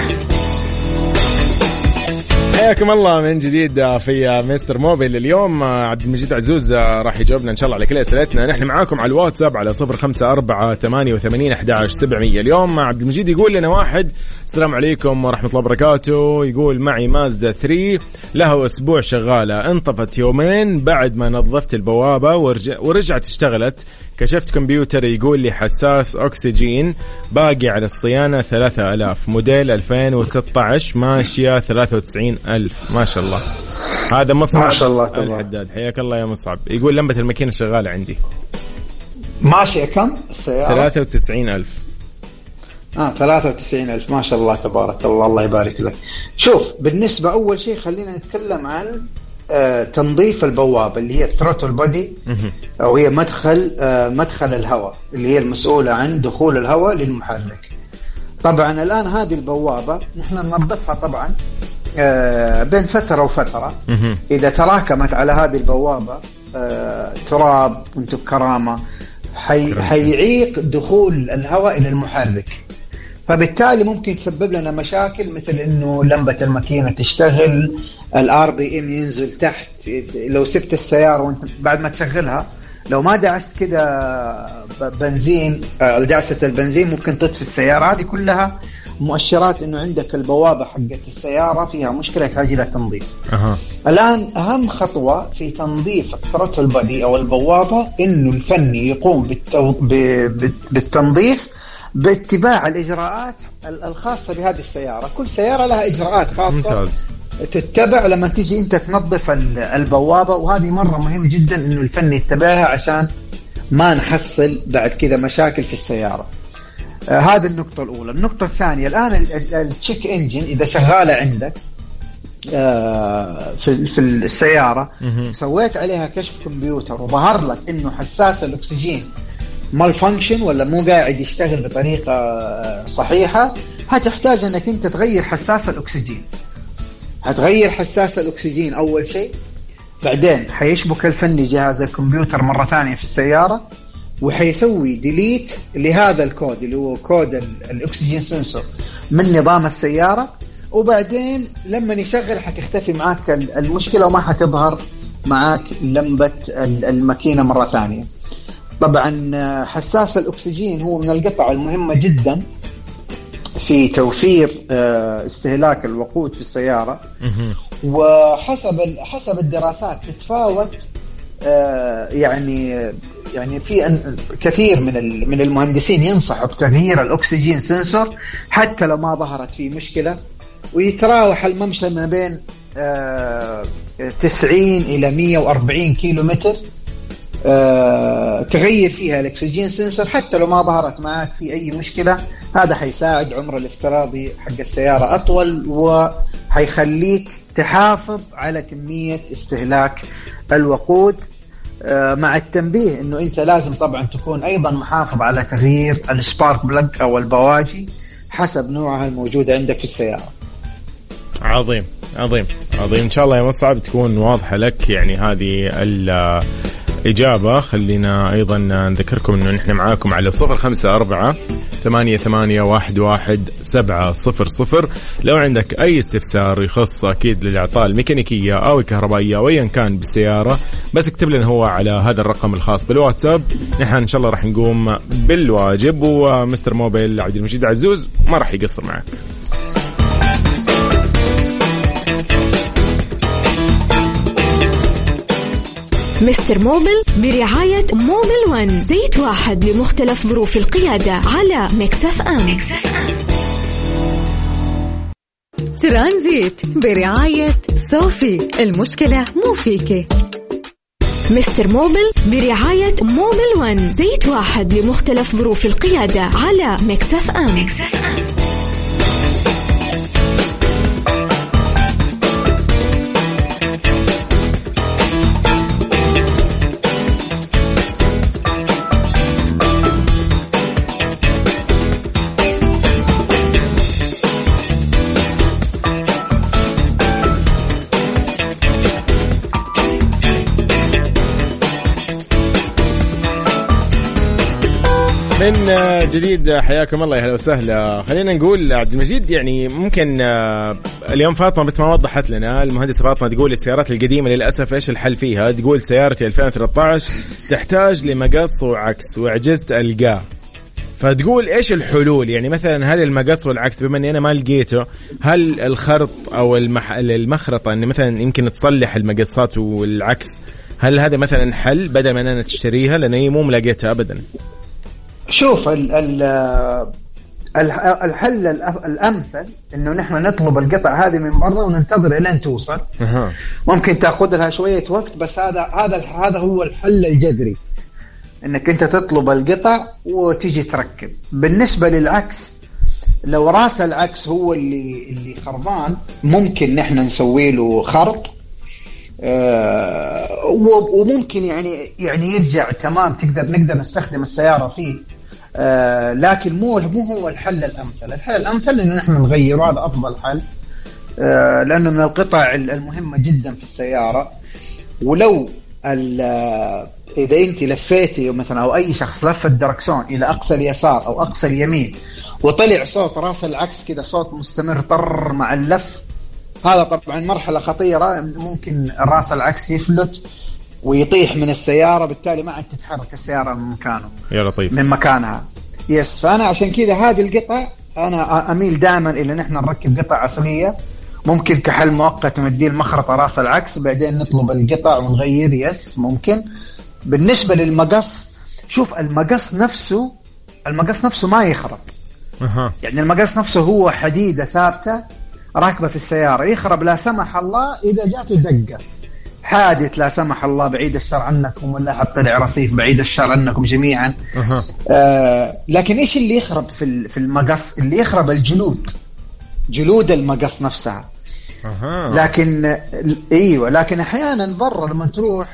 حياكم الله من جديد في مستر موبل. اليوم عبد المجيد عزوز راح يجاوبنا إن شاء الله على كل أسئلتنا. نحن معاكم على الواتساب على 0548811700. اليوم عبد المجيد يقول لنا واحد: السلام عليكم ورحمة الله وبركاته، يقول معي مازدا 3 لها أسبوع شغالة، انطفت يومين بعد ما نظفت البوابة ورجعت اشتغلت. كشفت كمبيوتر يقول لي حساس أكسجين، باقي على الصيانة 3000، موديل 2016، ماشية 93,000. ما شاء الله. هذا مصعب ما شاء الله الحداد، حياك الله يا مصعب. يقول لمبة الماكينة شغالة عندي. ماشية كم السيارة؟ 93,000. 93,000 ما شاء الله تبارك الله، الله يبارك لك. شوف، بالنسبة أول شيء خلينا نتكلم عن تنظيف البوابة اللي هي الثروتل بودي، أو هي مدخل الهواء اللي هي المسؤولة عن دخول الهواء للمحرك. طبعا الآن هذه البوابة نحن ننظفها طبعا بين فترة وفترة. إذا تراكمت على هذه البوابة تراب وانتم بكرامة حيعيق دخول الهواء إلى المحرك، فبالتالي ممكن تسبب لنا مشاكل مثل إنه لمبة الماكينة تشتغل، الRPM ينزل تحت. لو سبت السيارة وانت بعد ما تشغلها، لو ما دعست كده بنزين، دعسة البنزين ممكن تطفي السيارة. هذه كلها مؤشرات إنه عندك البوابة حقت السيارة فيها مشكلة تحتاج إلى تنظيف. الآن أهم خطوة في تنظيف الثروتل بودي أو البوابة إنه الفني يقوم بالتنظيف باتباع الإجراءات الخاصة بهذه السيارة. كل سيارة لها إجراءات خاصة ممتاز تتبع لما تيجي أنت تنظف البوابة، وهذه مرة مهم جدا إنه الفني يتبعها عشان ما نحصل بعد كذا مشاكل في السيارة. هذه النقطة الأولى. النقطة الثانية، الآن التشيك إنجن إذا شغالة عندك في السيارة، سويت عليها كشف كمبيوتر وظهر لك إنه حساس الأكسجين malfunction ولا مو قاعد يشتغل بطريقة صحيحة، هتحتاج أنك أنت تغير حساس الأكسجين. هتغير حساس الأكسجين أول شيء، بعدين حيشبك الفني جهاز الكمبيوتر مرة ثانية في السيارة، وحيسوي ديليت لهذا الكود اللي هو كود الأكسجين سنسور من نظام السيارة، وبعدين لما يشغل حتختفي معاك المشكلة وما حتظهر معاك لمبة الماكينة مرة ثانية. طبعا حساس الأكسجين هو من القطع المهمة جدا في توفير استهلاك الوقود في السيارة. وحسب الدراسات تتفاوت، يعني في كثير من المهندسين ينصحوا بتغيير الأكسجين سنسور حتى لو ما ظهرت فيه مشكلة، ويتراوح الممشى ما بين 90 إلى 140 كيلو متر تغير فيها الأكسجين سنسور حتى لو ما ظهرت معك في أي مشكلة. هذا حيساعد عمر الافتراضي حق السيارة أطول، وحيخليك تحافظ على كمية استهلاك الوقود، مع التنبيه انه انت لازم طبعا تكون ايضا محافظ على تغيير السبارك بلج او البواجي حسب نوعها الموجودة عندك في السيارة. عظيم عظيم عظيم. ان شاء الله يا مصعب تكون واضحة لك يعني هذه الإجابة. خلينا أيضا نذكركم أنه نحن معاكم على 0548811700. لو عندك أي استفسار يخص أكيد للأعطال الميكانيكية أو الكهربائية أو أيا كان بالسيارة، بس اكتب لنا هو على هذا الرقم الخاص بالواتساب. نحن إن شاء الله راح نقوم بالواجب، ومستر موبيل عبد المجيد عزوز ما راح يقصر معك. مستر موبيل برعاية موبيل 1، زيت واحد لمختلف ظروف القيادة على ميكس اف ام. ترانزيت برعاية صوفي، المشكلة مو فيك. مستر موبيل برعاية موبيل 1، زيت واحد لمختلف ظروف القيادة على ميكس اف ام. من جديد حياكم الله، اهلا وسهلا. خلينا نقول عبد المجيد يعني ممكن اليوم فاطمه بس ما وضحت لنا، المهندسه فاطمه تقول السيارات القديمه للاسف ايش الحل فيها؟ تقول سيارتي 2013 تحتاج لمقص وعكس وعجزت القاه، فتقول ايش الحلول؟ يعني مثلا هل المقص والعكس بما اني انا ما لقيته، هل الخرط او المخرطه ان مثلا يمكن تصلح المقصات والعكس، هل هذا مثلا حل بدل ما انا تشتريها لاني مو ملاقيتها ابدا؟ شوف الحل الأمثل إنه نحن نطلب القطع هذه من برا وننتظر إلين توصل. ممكن تأخذ لها شوية وقت، بس هذا هو الحل الجذري، إنك أنت تطلب القطع وتيجي تركب. بالنسبة للعكس، لو راس العكس هو اللي خربان ممكن نحن نسوي له خرط، وممكن يعني يرجع تمام، نقدر نستخدم السيارة فيه، لكن مو هو الحل الأمثل. الحل الأمثل إنه نحن نغيره، هذا أفضل حل، لأنه من القطع المهمة جدا في السيارة. ولو إذا أنت لفيتي مثلا أو أي شخص لف الدركسون إلى أقصى اليسار أو أقصى اليمين وطلع صوت راس العكس كده، صوت مستمر طر مع اللف، هذا طبعا مرحلة خطيرة، ممكن الراس العكس يفلت ويطيح من السيارة، بالتالي ما عاد تتحرك السيارة من مكانه، يا لطيف، من مكانها. يس، فأنا عشان كذا هذه القطع أنا أميل دائما إلى نحن نركب قطع أصلية، ممكن كحل مؤقت ندي المخرطة راس العكس بعدين نطلب القطع ونغير. يس ممكن. بالنسبة للمقص، شوف المقص نفسه ما يخرب، يعني المقص نفسه هو حديدة ثابتة راكبة في السيارة، يخرب لا سمح الله إذا جاته دقة، حادث لا سمح الله بعيد الشر عنكم، ولا حد طلع رصيف بعيد الشر عنكم جميعا. لكن إيش اللي يخرب في المقص؟ اللي يخرب جلود المقص نفسها. لكن أيوة، لكن أحيانا برا لما تروح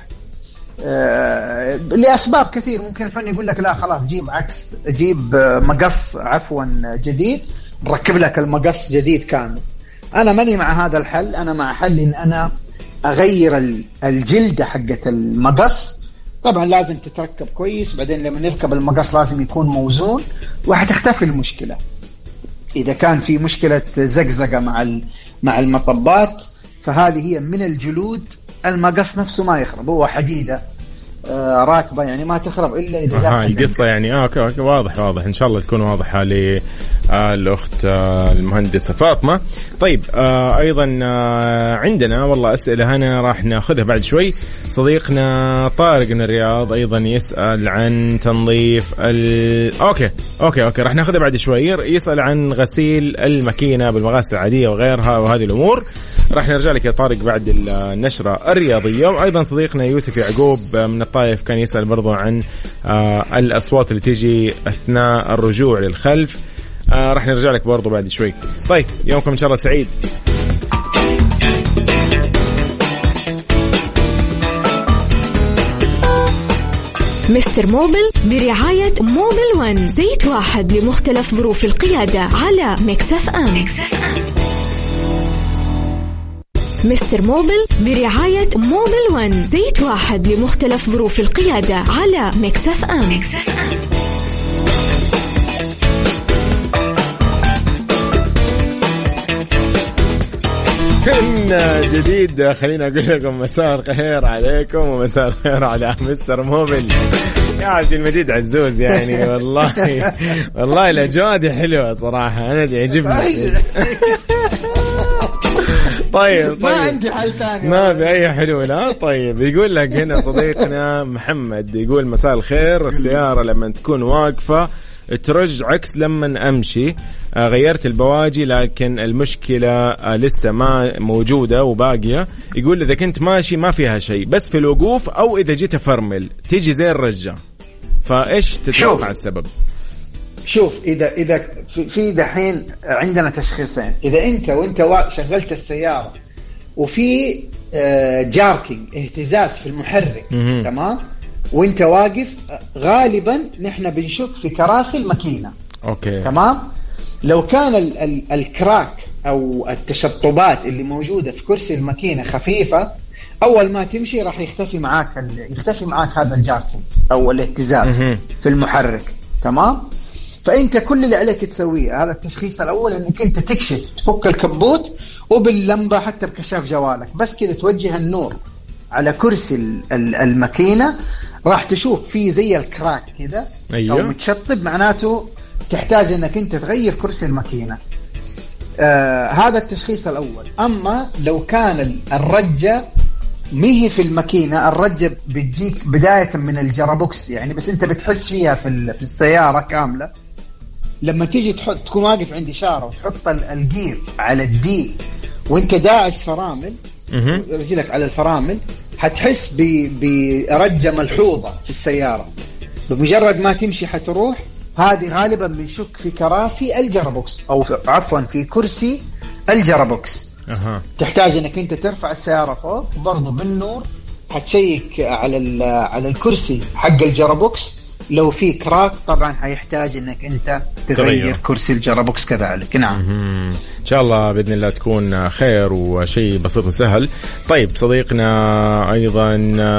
لأسباب كثير، ممكن الفني يقول لك لا خلاص جيب مقص جديد، نركب لك المقص جديد كامل. أنا ماني مع هذا الحل، أنا مع حل إن أنا أغير الجلدة حقة المقص. طبعا لازم تتركب كويس، بعدين لما نركب المقص لازم يكون موزون وحتختفي المشكلة. إذا كان في مشكلة زقزقة مع المطبات، فهذه هي من الجلود. المقص نفسه ما يخرب، هو حديدة راكبة يعني ما تخرب إلا إذا القصة يعني أوكي واضح إن شاء الله تكون واضحة للأخت المهندسة فاطمة. طيب أيضا عندنا والله أسئلة هنا راح ناخذها بعد شوي. صديقنا طارق من الرياض أيضا يسأل عن تنظيف أوكي راح ناخذها بعد شوي. يسأل عن غسيل الماكينة بالمغاسل العادية وغيرها وهذه الأمور. راح نرجع لك يا طارق بعد النشرة الرياضية. وأيضا صديقنا يوسف يعقوب من الطائف كان يسأل برضو عن الأصوات اللي تيجي أثناء الرجوع للخلف. راح نرجع لك برضو بعد شوي. طيب يومكم إن شاء الله سعيد. مستر موبل برعاية موبل ون، زيت واحد لمختلف ظروف القيادة على ميكس اف ام. مستر موبل برعاية موبل ون، زيت واحد لمختلف ظروف القيادة على ميكس اف ام. من جديد خلينا أقول لكم مساء الخير عليكم ومساء الخير على مستر موبل يا عبد المجيد عزوز. يعني والله الأجواء حلوة صراحة، أنا يعجبني. طيب ما عندي حل ثاني، ما في أي حلو. لا طيب يقول لك هنا صديقنا محمد يقول مساء الخير. السيارة لما تكون واقفة ترج عكس لما أمشي. غيرت البواجي لكن المشكلة لسه ما موجودة وباقية. يقول إذا كنت ماشي ما فيها شيء، بس في الوقوف أو إذا جيت أفرمل تيجي زي الرجة. فإيش تتوقع السبب؟ شوف إذا في دحين عندنا تشخيصين. إذا وانت شغلت السيارة وفي جاركينج اهتزاز في المحرك تمام وانت واقف، غالبا نحن بنشك في كراسي الماكينة. أوكي تمام. لو كان الكراك أو التشطبات اللي موجودة في كرسي الماكينة خفيفة، أول ما تمشي راح يختفي معاك هذا الجاركينج أو الاهتزاز في المحرك. تمام. فأنت كل اللي عليك تسويه، هذا التشخيص الأول، أنك أنت تكشف، تفك الكبوت وباللمبة حتى بكشاف جوالك بس كده توجه النور على كرسي الماكينة، راح تشوف فيه زي الكراك كده. أيوه. أو متشطب، معناته تحتاج أنك أنت تغير كرسي الماكينة. هذا التشخيص الأول. أما لو كان الرجة ميه في الماكينة، الرجة بتجيك بداية من الجرابوكس يعني، بس أنت بتحس فيها في السيارة كاملة. لما تيجي تكون واقف عند إشارة وتحط الجير على الدي وانت داعس فرامل رجلك على الفرامل، هتحس برجة ملحوظة في السيارة. بمجرد ما تمشي حتروح. هذه غالبا بنشك في كراسي الجرابوكس، أو عفوا في كرسي الجرابوكس. تحتاج انك انت ترفع السيارة فوق برضو بالنور، هتشيك على الكرسي حق الجرابوكس. لو في كراك طبعا هيحتاج انك انت تغير كرسي الجرابوكس كذلك. نعم. ان شاء الله باذن الله تكون خير وشيء بسيط وسهل. طيب صديقنا ايضا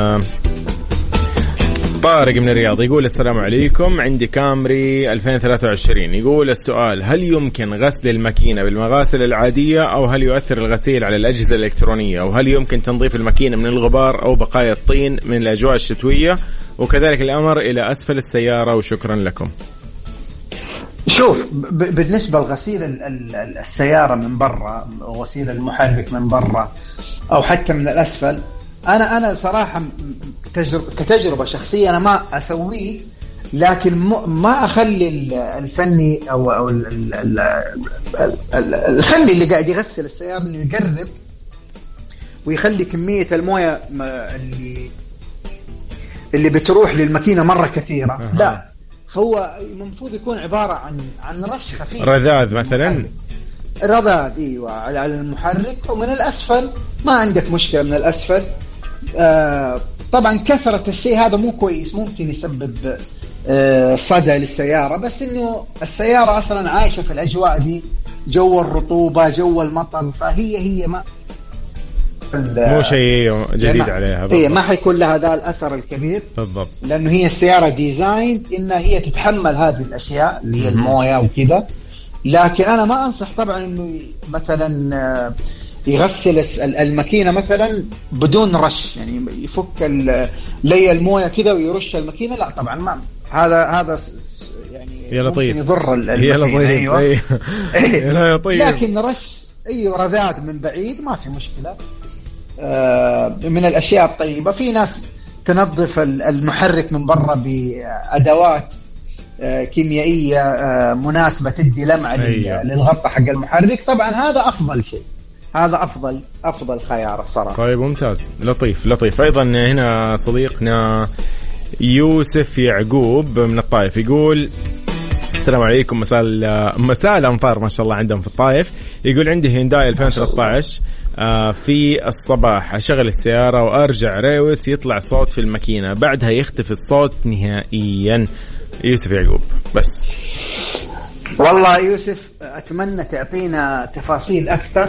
طارق من الرياض يقول السلام عليكم، عندي كامري 2023. يقول السؤال: هل يمكن غسل الماكينة بالمغاسل العادية، أو هل يؤثر الغسيل على الأجهزة الإلكترونية، وهل يمكن تنظيف الماكينة من الغبار أو بقايا الطين من الأجواء الشتوية، وكذلك الأمر إلى أسفل السيارة، وشكرا لكم. شوف، بالنسبة لغسيل السيارة من برا، غسيل المحرك من برا أو حتى من الأسفل، أنا صراحة كتجربة شخصية أنا ما أسويه، لكن ما أخلي الفني أو الفني اللي قاعد يغسل السيارة إنه يقرب ويخلي كمية الموية اللي بتروح للماكينة مرة كثيرة. لا، هو المفروض يكون عبارة عن رش خفيف، رذاذ مثلا، رذاذ ايوه على المحرك. ومن الأسفل ما عندك مشكلة من الأسفل. طبعا كثرة الشيء هذا مو كويس، ممكن يسبب صدى للسيارة، بس انه السيارة اصلا عايشة في الأجواء دي، جو الرطوبة، جو المطر، فهي ما مو شيء جديد عليها. هي ما حيكون لها ذا الأثر الكبير بالضبط، لأنه هي السيارة ديزاين إنها هي تتحمل هذه الأشياء اللي هي الموية وكذا. لكن أنا ما أنصح طبعا إنه مثلا يغسل الماكينة مثلا بدون رش، يعني يفك لي المويه كذا ويرش الماكينة، لا طبعا ما هذا يعني ممكن يضر الماكينة. أيوة. يا لطيف. لكن رش رذاذ من بعيد ما في مشكلة. من الأشياء الطيبة في ناس تنظف المحرك من برا بأدوات كيميائية مناسبة تدي لمعة للغطاء حق المحرك. طبعا هذا أفضل شيء، هذا أفضل خيار الصراحة. طيب ممتاز، لطيف. أيضا هنا صديقنا يوسف يعقوب من الطائف يقول السلام عليكم، مساء الأمطار ما شاء الله عندهم في الطائف. يقول عندي هيونداي 2013 في الصباح أشغل السيارة وأرجع ريوس يطلع صوت في الماكينة، بعدها يختفي الصوت نهائيا. يوسف يعقوب بس. والله يوسف أتمنى تعطينا تفاصيل أكثر،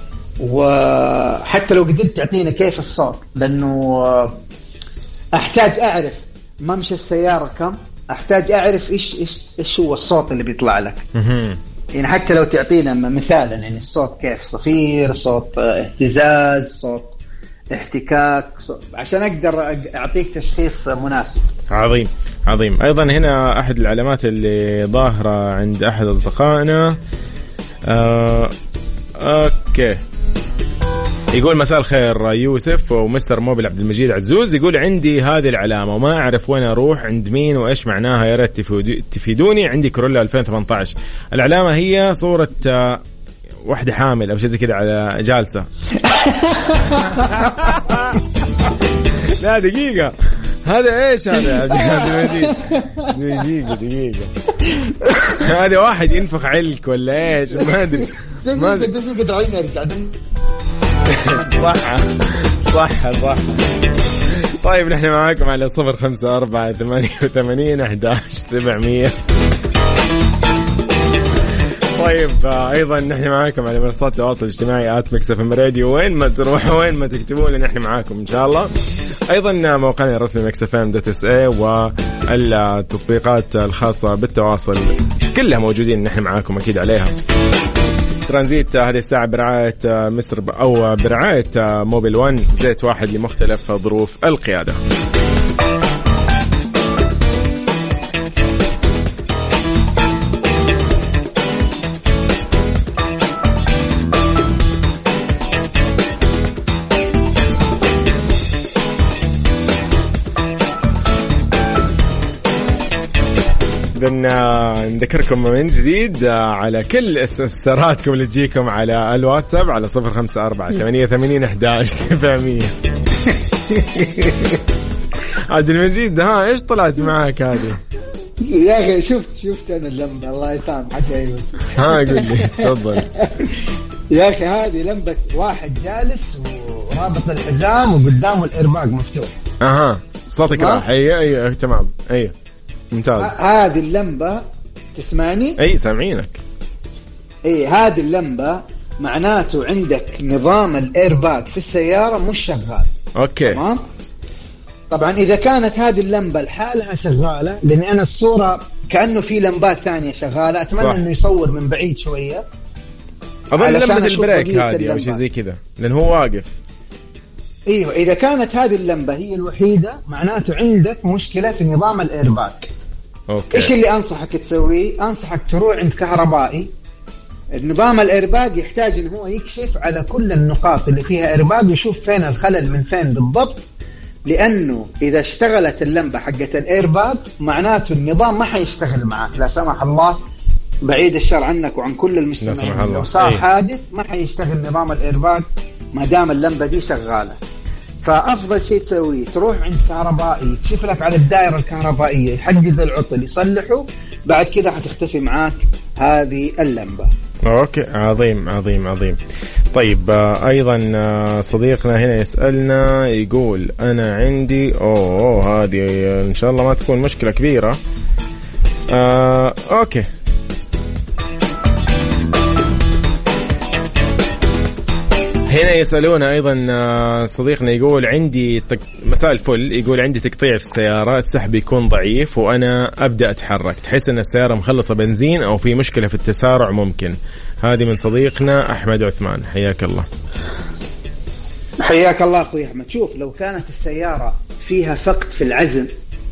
وحتى لو قدرت تعطينا كيف الصوت، لأنه أحتاج أعرف ممشى السيارة كم، أحتاج أعرف إيش هو الصوت اللي بيطلع لك. يعني حتى لو تعطينا مثالا، يعني الصوت كيف، صفير، صوت اهتزاز، صوت احتكاك، عشان أقدر أعطيك تشخيص مناسب. عظيم. أيضا هنا أحد العلامات اللي ظاهرة عند أحد أصدقائنا. أوكي، يقول مساء الخير يوسف ومستر موبل عبد المجيد عزوز. يقول عندي هذه العلامة وما أعرف وين أروح عند مين وإيش معناها، يا ريت تفيدوني. عندي كورولا 2018. العلامة هي صورة واحدة حامل أو شيء زي كذا على جالسة. لا دقيقة، هذا إيش هذا؟ دقيقة هذا واحد ينفخ علك ولا إيش؟ ما أدري. دقيقة دعينا رجع. صح. طيب نحن معاكم على 0548811700. طيب أيضا نحن معاكم على منصات التواصل الاجتماعي @mixfmradio، وين ما تروحوا وين ما تكتبوا لنا نحن معاكم إن شاء الله. أيضا موقعنا الرسمي mixfm.sa والتطبيقات الخاصة بالتواصل كلها موجودين نحن معاكم أكيد عليها. ترانزيت هذه الساعة برعاية مصر أو برعاية موبل 1، زيت واحد لمختلف ظروف القيادة. نذكركم من جديد على كل استفساراتكم اللي تجيكم على الواتساب على 0548811700. عبد المجيد ها ايش طلعت معك هذه؟ يا اخي شفت انا اللمبه الله يسامحك يا يوسف. ها قل لي تفضل. يا اخي هذه لمبه واحد جالس ورابط الحزام وقدامه الإيرباج مفتوح. صوتك راح. ايوه تمام. ايوه ممتاز. هذه اللمبة تسمعني؟ اي سامعينك. هذه اللمبة معناته عندك نظام الإيرباج في السيارة مش شغال. اوكي تمام. طبعا اذا كانت هذه اللمبة لحالها شغالة، لان انا الصورة كأنه في لمبات ثانية شغالة، اتمنى انه يصور من بعيد شوية. اظن لمبة البريك هذه او شيء زي كذا لان هو واقف. ايوه اذا كانت هذه اللمبة هي الوحيدة معناته عندك مشكلة في نظام الإيرباج. اوكي. ايش اللي انصحك تسويه؟ انصحك تروح عند كهربائي. النظام الإيرباج يحتاج ان هو يكشف على كل النقاط اللي فيها إيرباج ويشوف فين الخلل من فين بالضبط، لانه اذا اشتغلت اللمبة حقت الإيرباج معناته النظام ما حيشتغل معك، لا سمح الله، بعيد الشر عنك وعن كل المستمعين. لو صار حادث ما حيشتغل نظام الإيرباج ما دام اللمبة دي شغالة. فأفضل شيء تسويه تروح عند كهربائي يكشف لك على الدائرة الكهربائية، يحدد العطل، يصلحه، بعد كده حتختفي معاك هذه اللمبة. اوكي عظيم. طيب ايضا صديقنا هنا يسألنا يقول انا عندي هذه ان شاء الله ما تكون مشكلة كبيرة. اوكي هنا يسألون أيضا صديقنا يقول عندي مساء الفل، يقول عندي تقطيع في السيارة، السحب يكون ضعيف وأنا أبدأ أتحرك، تحس أن السيارة مخلصة بنزين أو في مشكلة في التسارع ممكن؟ هذه من صديقنا أحمد عثمان، حياك الله. حياك الله أخوي أحمد. شوف، لو كانت السيارة فيها فقد في العزم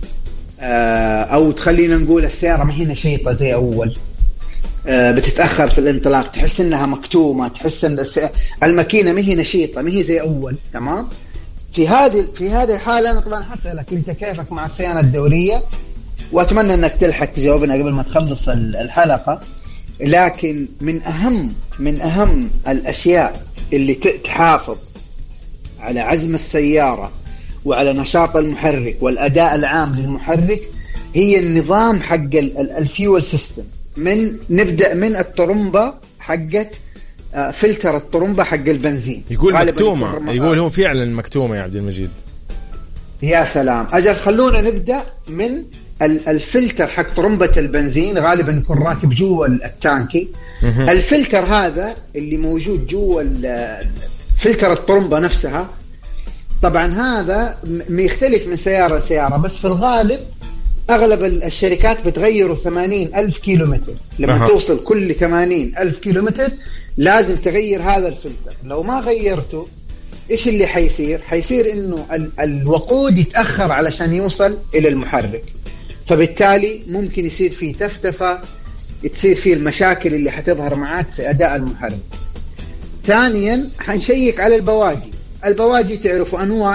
أو تخلينا نقول السيارة ما هي نشيطة زي أول، بتتأخر في الانطلاق، تحس إنها مكتومة، تحس إن الماكينة ما هي نشيطة، ما هي زي أول، تمام؟ في هذه الحالة أنا طبعا حسألك أنت كيفك مع الصيانة الدورية، وأتمنى إنك تلحق تجاوبنا قبل ما تخلص الحلقة. لكن من أهم الأشياء اللي تحافظ على عزم السيارة وعلى نشاط المحرك والأداء العام للمحرك هي النظام حق الفيول سيستم. نبدأ من الطرمبة حقت فلتر الطرمبة حق البنزين، يقول مكتومة، يقول هو فعلا مكتومة يا عبد المجيد. يا سلام، أجل خلونا نبدأ من الفلتر حق طرمبة البنزين، غالبا يكون راكب جوا التانكي. الفلتر هذا اللي موجود جوا فلتر الطرمبة نفسها، طبعا هذا يختلف من سيارة لسيارة، بس في الغالب أغلب الشركات بتغيره 80,000 كيلومتر. لما توصل كل 80,000 كيلومتر لازم تغير هذا الفلتر. لو ما غيرته إيش اللي حيصير إنه الوقود يتأخر علشان يوصل إلى المحرك، فبالتالي ممكن يصير فيه تفتفة، تصير فيه المشاكل اللي حتظهر معاك في أداء المحرك. ثانيا حنشيك على البواجي تعرفوا أنواع،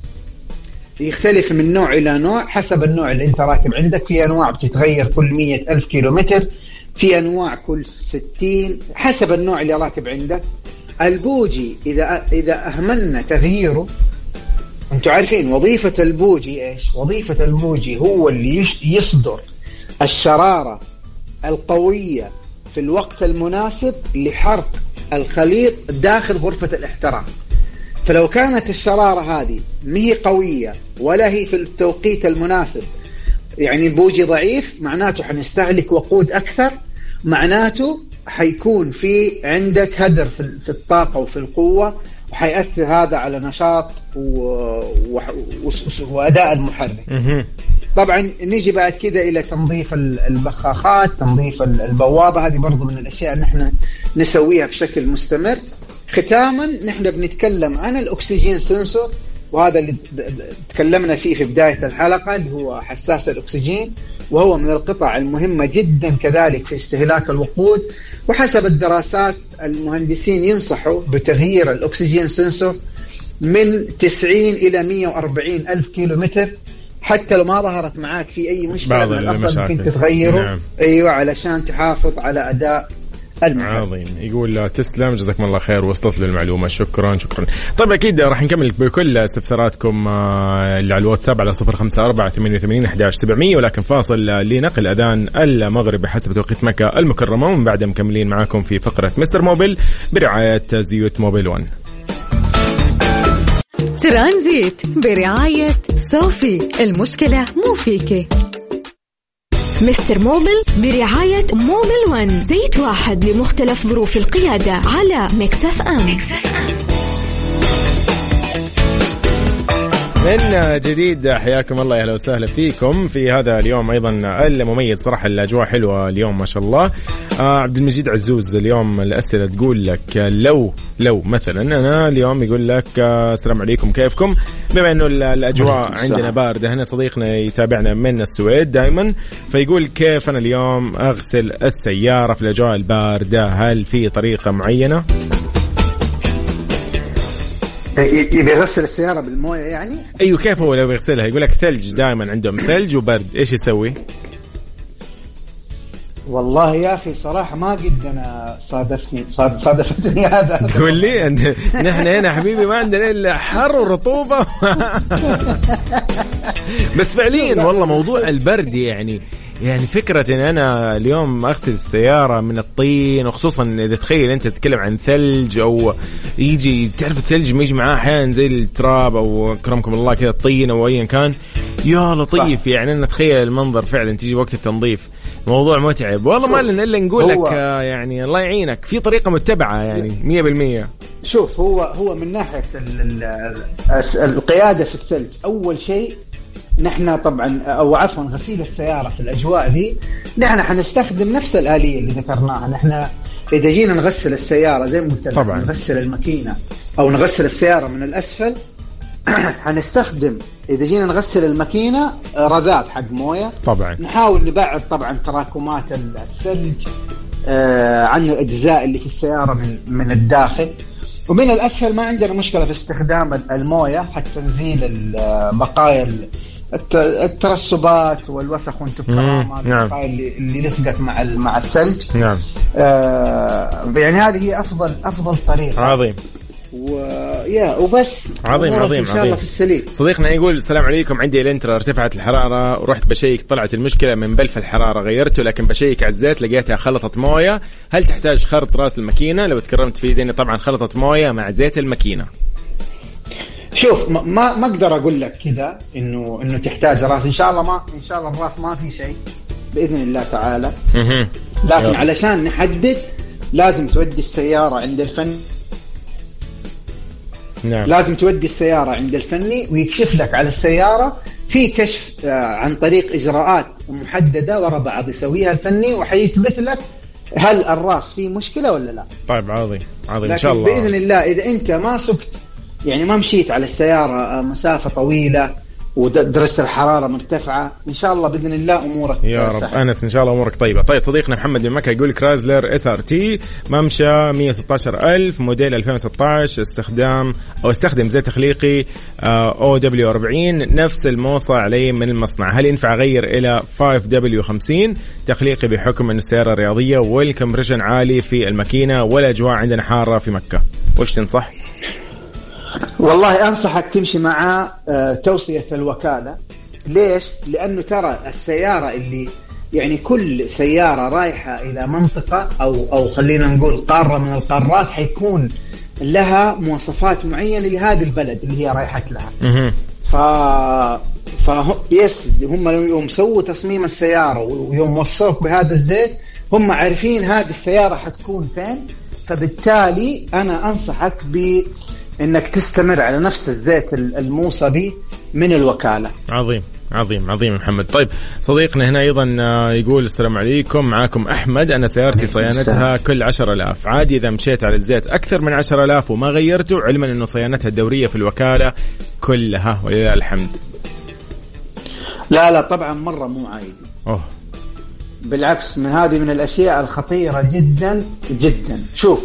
يختلف من نوع إلى نوع حسب النوع اللي انت راكب عندك. في أنواع بتتغير كل 100,000 كيلومتر، في أنواع كل 60، حسب النوع اللي راكب عندك. البوجي إذا أهملنا تغييره، انتوا عارفين وظيفة البوجي إيش؟ وظيفة البوجي هو اللي يصدر الشرارة القوية في الوقت المناسب لحرق الخليط داخل غرفة الاحتراق. فلو كانت الشرارة هذه مهي قوية ولا هي في التوقيت المناسب، يعني البوجي ضعيف، معناته حنستهلك وقود أكثر، معناته حيكون في عندك هدر في الطاقة وفي القوة، وحيأثر هذا على نشاط وأداء المحرك. طبعا نيجي بعد كده إلى تنظيف البخاخات، تنظيف البوابة، هذه برضو من الأشياء اللي نحن نسويها بشكل مستمر. ختاما نحن بنتكلم عن الأكسجين سنسور، وهذا اللي تكلمنا فيه في بداية الحلقة، اللي هو حساس الأكسجين، وهو من القطع المهمة جدا كذلك في استهلاك الوقود. وحسب الدراسات المهندسين ينصحوا بتغيير الأكسجين سنسور من 90 إلى 140 ألف كيلومتر، حتى لو ما ظهرت معاك في أي مشكلة من الأفضل ممكن تغيره. نعم. أيوة، علشان تحافظ على أداء المحرك. عظيم. يقول تسلم، جزاكم الله خير، وصلت للمعلومة، شكرا. طيب أكيد راح نكمل بكل استفساراتكم اللي على الواتساب على 0548811700، ولكن فاصل لنقل أذان المغرب بحسب توقيت مكة المكرمة، ومن بعد مكملين معاكم في فقرة مستر موبيل برعاية زيوت موبيل 1. ترانزيت برعاية صوفي، المشكلة مو فيك. مستر موبيل برعاية موبيل 1، زيت واحد لمختلف ظروف القيادة على ميكس اف ام. من جديد حياكم الله، اهلا وسهلا فيكم في هذا اليوم ايضا المميز. صراحه الاجواء حلوه اليوم ما شاء الله. عبد المجيد عزوز اليوم الاسئله تقول لك لو مثلا انا اليوم يقول لك السلام عليكم كيفكم، بما انه الاجواء عندنا بارده هنا، صديقنا يتابعنا من السويد دائما، فيقول كيف انا اليوم اغسل السياره في الاجواء البارده؟ هل في طريقه معينه؟ إذا يغسل السيارة بالموية يعني؟ أيوة، كيف هو لو يغسلها؟ يقول لك ثلج، دائما عندهم ثلج وبرد، إيش يسوي؟ والله يا أخي صراحة ما قد أنا صادفتني هذا. تقول لي نحن هنا حبيبي ما عندنا إلا حر ورطوبة. بس فعليا والله موضوع البرد يعني فكرة إن أنا اليوم أغسل السيارة من الطين، وخصوصا إذا تخيل أنت تتكلم عن ثلج، أو يجي تعرف الثلج ما يجي معاه أحيانا زي التراب أو كرمكم الله كذا الطين أو أيا كان، يا لطيف صح. يعني أنا أتخيل المنظر فعلا، تيجي وقت التنظيف موضوع متعب والله. ما لنا إلا نقول لك يعني الله يعينك، في طريقة متبعة يعني 100%. شوف هو من ناحية القيادة في الثلج، أول شيء نحن طبعا أو عفوا غسيل السيارة في الأجواء دي نحن حنستخدم نفس الآلية اللي ذكرناها. نحن إذا جينا نغسل السيارة زي ما قلت لك نغسل الماكينة أو نغسل السيارة من الأسفل، حنستخدم إذا جينا نغسل الماكينة رذاذ حق موية. طبعا نحاول نبعد طبعا تراكمات الثلج عن الأجزاء اللي في السيارة من الداخل. ومن الأسفل ما عندنا مشكلة في استخدام الموية حتى نزيل بقايا الترسبات والوسخ وانتم كرامة البقايا اللي لصقت مع الثلج. نعم. يعني هذه هي أفضل طريقة. عظيم. وبس عظيم إن شاء الله في السليم. صديقنا يقول السلام عليكم، عندي الانترا ارتفعت الحرارة ورحت بشيك طلعت المشكلة من بلف الحرارة، غيرته لكن بشيك على الزيت لقيتها خلطت موية. هل تحتاج خرط راس الماكينة؟ لو تكرمت في ديني طبعا خلطت موية مع زيت الماكينة. شوف ما اقدر اقول لك كذا انه تحتاج راس. ان شاء الله الراس ما في شيء باذن الله تعالى. لكن علشان نحدد لازم تودي السيارة عند الفني. نعم. لازم تودي السيارة عند الفني ويكشف لك على السيارة في كشف عن طريق إجراءات محددة ورا بعض يسويها الفني وحيثبت لك هل الراس فيه مشكلة ولا لا. طيب عظيم إن شاء الله. بإذن الله إذا أنت ما سكت يعني ما مشيت على السيارة مسافة طويلة ودرجة الحرارة مرتفعة، إن شاء الله بإذن الله أمورك يا رب. أنس إن شاء الله أمورك طيبة. طيب صديقنا محمد من مكة يقول كرازلر SRT ممشى 116,000 موديل 2016 استخدم زيت تخليقي OW40 نفس الموصى عليه من المصنع، هل ينفع أغير إلى 5W50 تخليقي بحكم أن السيارة رياضية والكمبريشن عالي في الماكينة والأجواء عندنا حارة في مكة؟ وش تنصح؟ والله أنصحك تمشي مع توصية الوكالة. ليش؟ لأنه ترى السيارة اللي يعني كل سيارة رايحة إلى منطقة أو خلينا نقول قارة من القارات حيكون لها مواصفات معينة لهذه البلد اللي هي رايحة لها. هم يوم سووا تصميم السيارة ويوم وصلوك بهذا الزيت هم عارفين هذه السيارة حتكون فين، فبالتالي أنا أنصحك إنك تستمر على نفس الزيت الموصى به من الوكالة. عظيم محمد. طيب صديقنا هنا أيضا يقول السلام عليكم، معاكم أحمد، أنا سيارتي صيانتها كل 10,000 عادي إذا مشيت على الزيت أكثر من 10,000 وما غيرته، علما أنه صيانتها الدورية في الوكالة كلها ولله الحمد. لا طبعا مرة مو عادي. بالعكس من الأشياء الخطيرة جدا جدا. شوف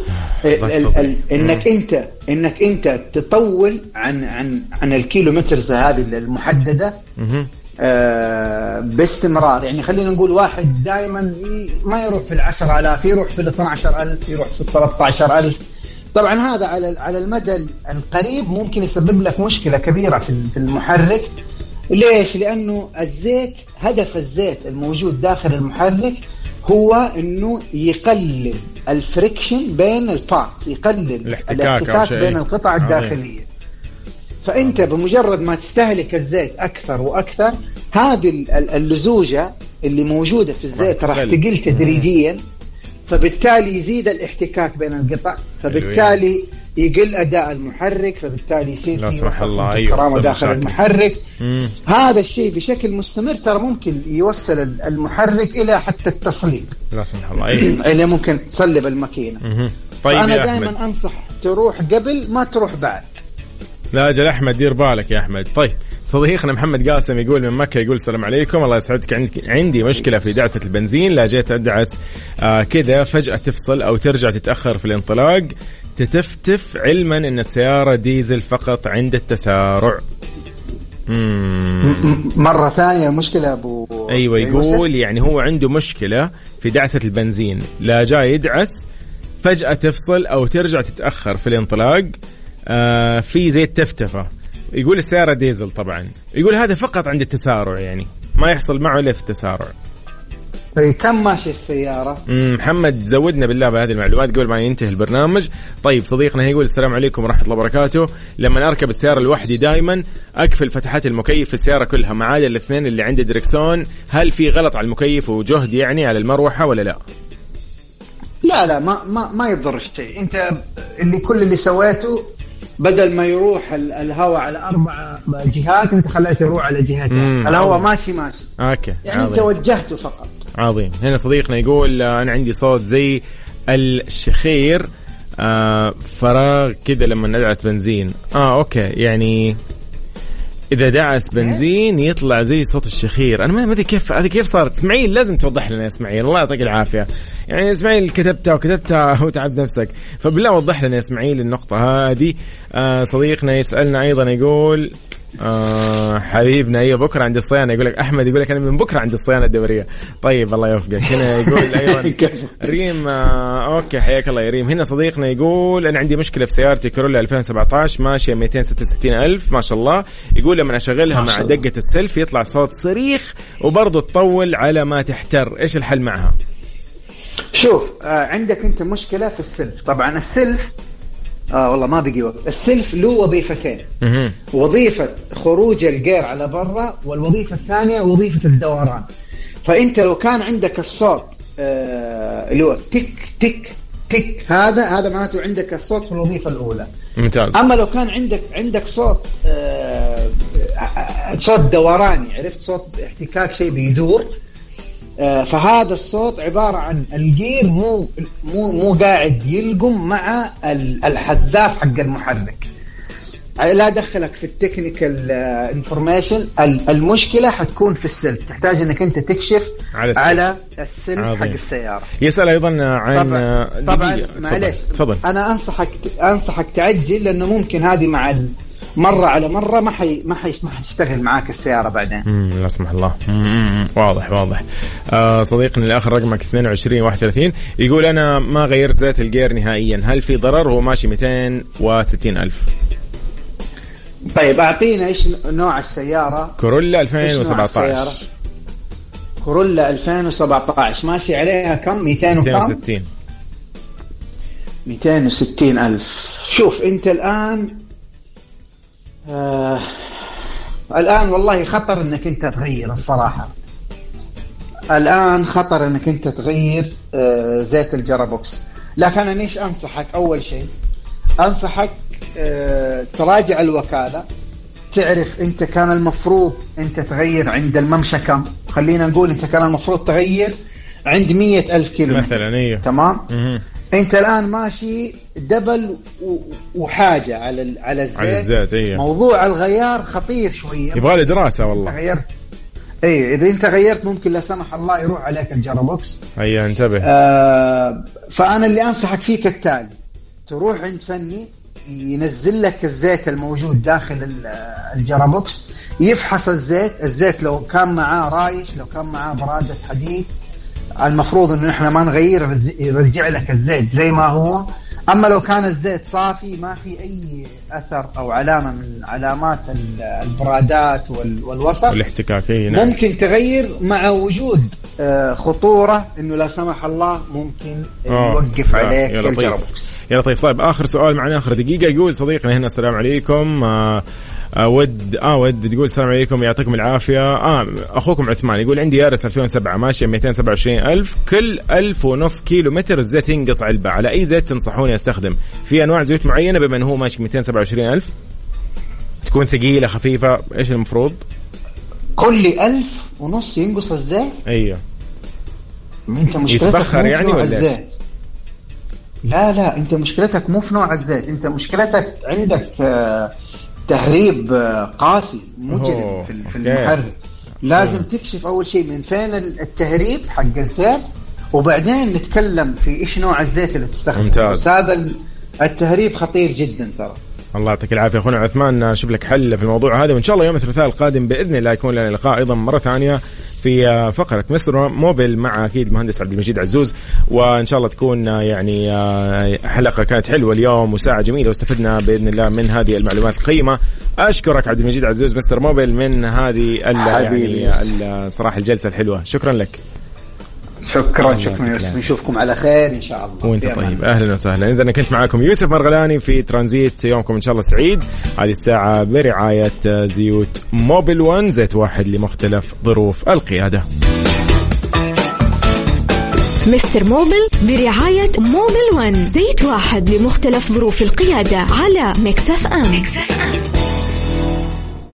إنك أنت تطول عن الكيلومترز هذه المحددة باستمرار. يعني خلينا نقول واحد دائما ما يروح في 10,000 يروح في 12,000 يروح في 13,000. طبعا هذا على المدى القريب ممكن يسبب لك مشكلة كبيرة في المحرك. ليش؟ لأنه الزيت هدف الزيت الموجود داخل المحرك هو إنه يقلل الفريكشن بين البارتس، يقلل الاحتكاك بين القطع الداخلية. فأنت بمجرد ما تستهلك الزيت أكثر وأكثر هذه اللزوجة اللي موجودة في الزيت راح تقل تدريجيا، فبالتالي يزيد الاحتكاك بين القطع، فبالتالي يقل أداء المحرك، فبالتالي يصير في كرامة داخل المحرك. هذا الشيء بشكل مستمر ترى ممكن يوصل المحرك إلى حتى التصليب. لا سمح الله. اللي ممكن تصلب الماكينة. طيب أنا دائما أنصح تروح قبل ما تروح بعد. لا أجل أحمد دير بالك يا أحمد. طيب صديقنا محمد قاسم يقول من مكة يقول السلام عليكم، الله يسعدك، عندي مشكلة في دعسة البنزين، لا جيت أدعس كذا فجأة تفصل أو ترجع تتأخر في الانطلاق، تتفتف، علما أن السيارة ديزل فقط عند التسارع. مرة ثانية مشكلة أبو. أيوة يقول يعني هو عنده مشكلة في دعسة البنزين، لا جاي يدعس فجأة تفصل أو ترجع تتأخر في الانطلاق، في زي التفتفة. يقول السيارة ديزل طبعا، يقول هذا فقط عند التسارع، يعني ما يحصل معه إلا في التسارع. كم ماشي السيارة؟ محمد زودنا بالله بهذه المعلومات قبل ما ينتهي البرنامج. طيب صديقنا يقول السلام عليكم ورحمة الله وبركاته، لما أركب السيارة لوحدي دائما أقفل فتحات المكيف في السيارة كلها ما عدا الاثنين اللي عند الدركسون، هل في غلط على المكيف وجهد يعني على المروحة ولا لا؟ لا ما يضر شيء. انت اللي كل اللي سويته بدل ما يروح الهواء على 4 جهات انت خليته يروح على جهتين، الهواء ماشي اوكي يعني انت وجهته فقط. عظيم. هنا صديقنا يقول انا عندي صوت زي الشخير فراغ كده لما ندعس بنزين. اوكي يعني اذا دعس بنزين يطلع زي صوت الشخير. انا ما ادري كيف هذه كيف صارت. اسماعيل لازم توضح لنا يا اسماعيل، الله يعطيك العافيه. يعني اسماعيل كتبتها وتعب نفسك، فبالله وضح لنا يا اسماعيل النقطه هذه. صديقنا يسالنا ايضا يقول حبيبنا ايوه بكره عند الصيانه. يقول لك احمد يقول لك انا من بكره عند الصيانه الدوريه. طيب الله يوفقك. هنا يقول ايضا ريم اوكي حياك الله يا ريم. هنا صديقنا يقول انا عندي مشكله في سيارتي كورولا 2017 ماشيه 266,000 ما شاء الله. يقول لما اشغلها مع دقه السلف يطلع صوت صريخ وبرضه تطول على ما تحتر. ايش الحل معها؟ شوف عندك انت مشكله في السلف. طبعا السلف والله ما بقي وقت. السلف له وظيفتين، وظيفة خروج الجير على برا، والوظيفة الثانية وظيفة الدوران. فأنت لو كان عندك الصوت اللي هو تك تك تك هذا معناته عندك الصوت في الوظيفة الأولى. ممتاز. أما لو كان عندك صوت صوت دوراني، عرفت صوت احتكاك شيء بيدور، فهذا الصوت عبارة عن الجير مو قاعد يلقم مع الحذاف حق المحرك. لا دخلك في التكنيكال انفورميشن. المشكلة حتكون في السلف، تحتاج انك انت تكشف على السلف حق السيارة. يسأل ايضا عن طبعا معليش انا انصحك تعجل، لانه ممكن هذه مع مرة على مرة ما حيشتغل معاك السيارة بعدين. لا سمح الله. واضح. صديقنا الآخر رقمك 2231 يقول أنا ما غيرت زيت الجير نهائيا، هل في ضرر؟ هو ماشي 260,000. طيب أعطينا إيش نوع السيارة؟ كورولا 2017. كورولا 2017 ماشي عليها كم؟ 260. 260,000. شوف أنت الآن والله خطر انك انت تغير. الصراحة الآن خطر انك انت تغير زيت الجرابوكس. لكن انا ايش انصحك؟ اول شيء انصحك تراجع الوكالة، تعرف انت كان المفروض انت تغير عند الممشى كم. خلينا نقول انت كان المفروض تغير عند 100,000 كيلو مثلا. ايوه تمام. انت الان ماشي دبل وحاجه على الزيت. أيه. موضوع الغيار خطير شويه، يبغى له دراسه والله. غيرت اذا انت غيرت ممكن لا سمح الله يروح عليك الجرابوكس. ايوه انتبه. فانا اللي انصحك فيه كالتالي، تروح عند فني ينزل لك الزيت الموجود داخل الجرابوكس، يفحص الزيت لو كان معاه رايش، لو كان معاه برادة حديد، المفروض انه احنا ما نغير، يرجع لك الزيت زي ما هو. اما لو كان الزيت صافي ما في اي اثر او علامه من علامات البرادات والوسخ والاحتكاكيه، ممكن تغير مع وجود خطوره انه لا سمح الله ممكن يوقف عليك الجرابوكس. يا لطيف. طيب اخر سؤال معنا اخر دقيقه. يقول صديقنا هنا السلام عليكم. ود تقول السلام عليكم يعطيكم العافية. أخوكم عثمان يقول عندي يارس 2007 ماشية 227,000، كل 1,500 كيلومتر الزيت ينقص علبة. على أي زيت تنصحوني أستخدم؟ في أنواع زيوت معينة بما أنه هو ماشي 227,000 تكون ثقيلة خفيفة؟ إيش المفروض؟ كل 1,500 ينقص الزيت؟ أيوه. أنت مشكلتك يتبخر يعني ولا الزيت؟ لا أنت مشكلتك مو في نوع الزيت، أنت مشكلتك عندك تهريب قاسي مجرم في المحرك. لازم تكشف أول شيء من فين التهريب حق الزيت، وبعدين نتكلم في إيش نوع الزيت اللي تستخدمه. ممتاز. هذا التهريب خطير جدا ترى. الله يعطيك العافية أخونا عثمان، نشوف لك حل في الموضوع هذا، وإن شاء الله يوم الثلاثاء القادم بإذن الله يكون لنا لقاء أيضا مرة ثانية في فقرة مستر موبل مع أكيد المهندس عبد المجيد عزوز، وإن شاء الله تكون يعني حلقة كانت حلوة اليوم وساعة جميلة واستفدنا بإذن الله من هذه المعلومات القيمة. أشكرك عبد المجيد عزوز مستر موبل من هذه يعني صراحة الجلسة الحلوة. شكرا لك. شكرا نشوفكم على خير إن شاء الله. وانت طيب. أهلا وسهلا. إذا كنت معاكم يوسف مرغلاني في ترانزيت، يومكم إن شاء الله سعيد. هذه الساعة برعاية زيوت موبل 1، زيت واحد لمختلف ظروف القيادة. مستر موبل برعاية موبل 1، زيت واحد لمختلف ظروف القيادة على ميكس اف ام.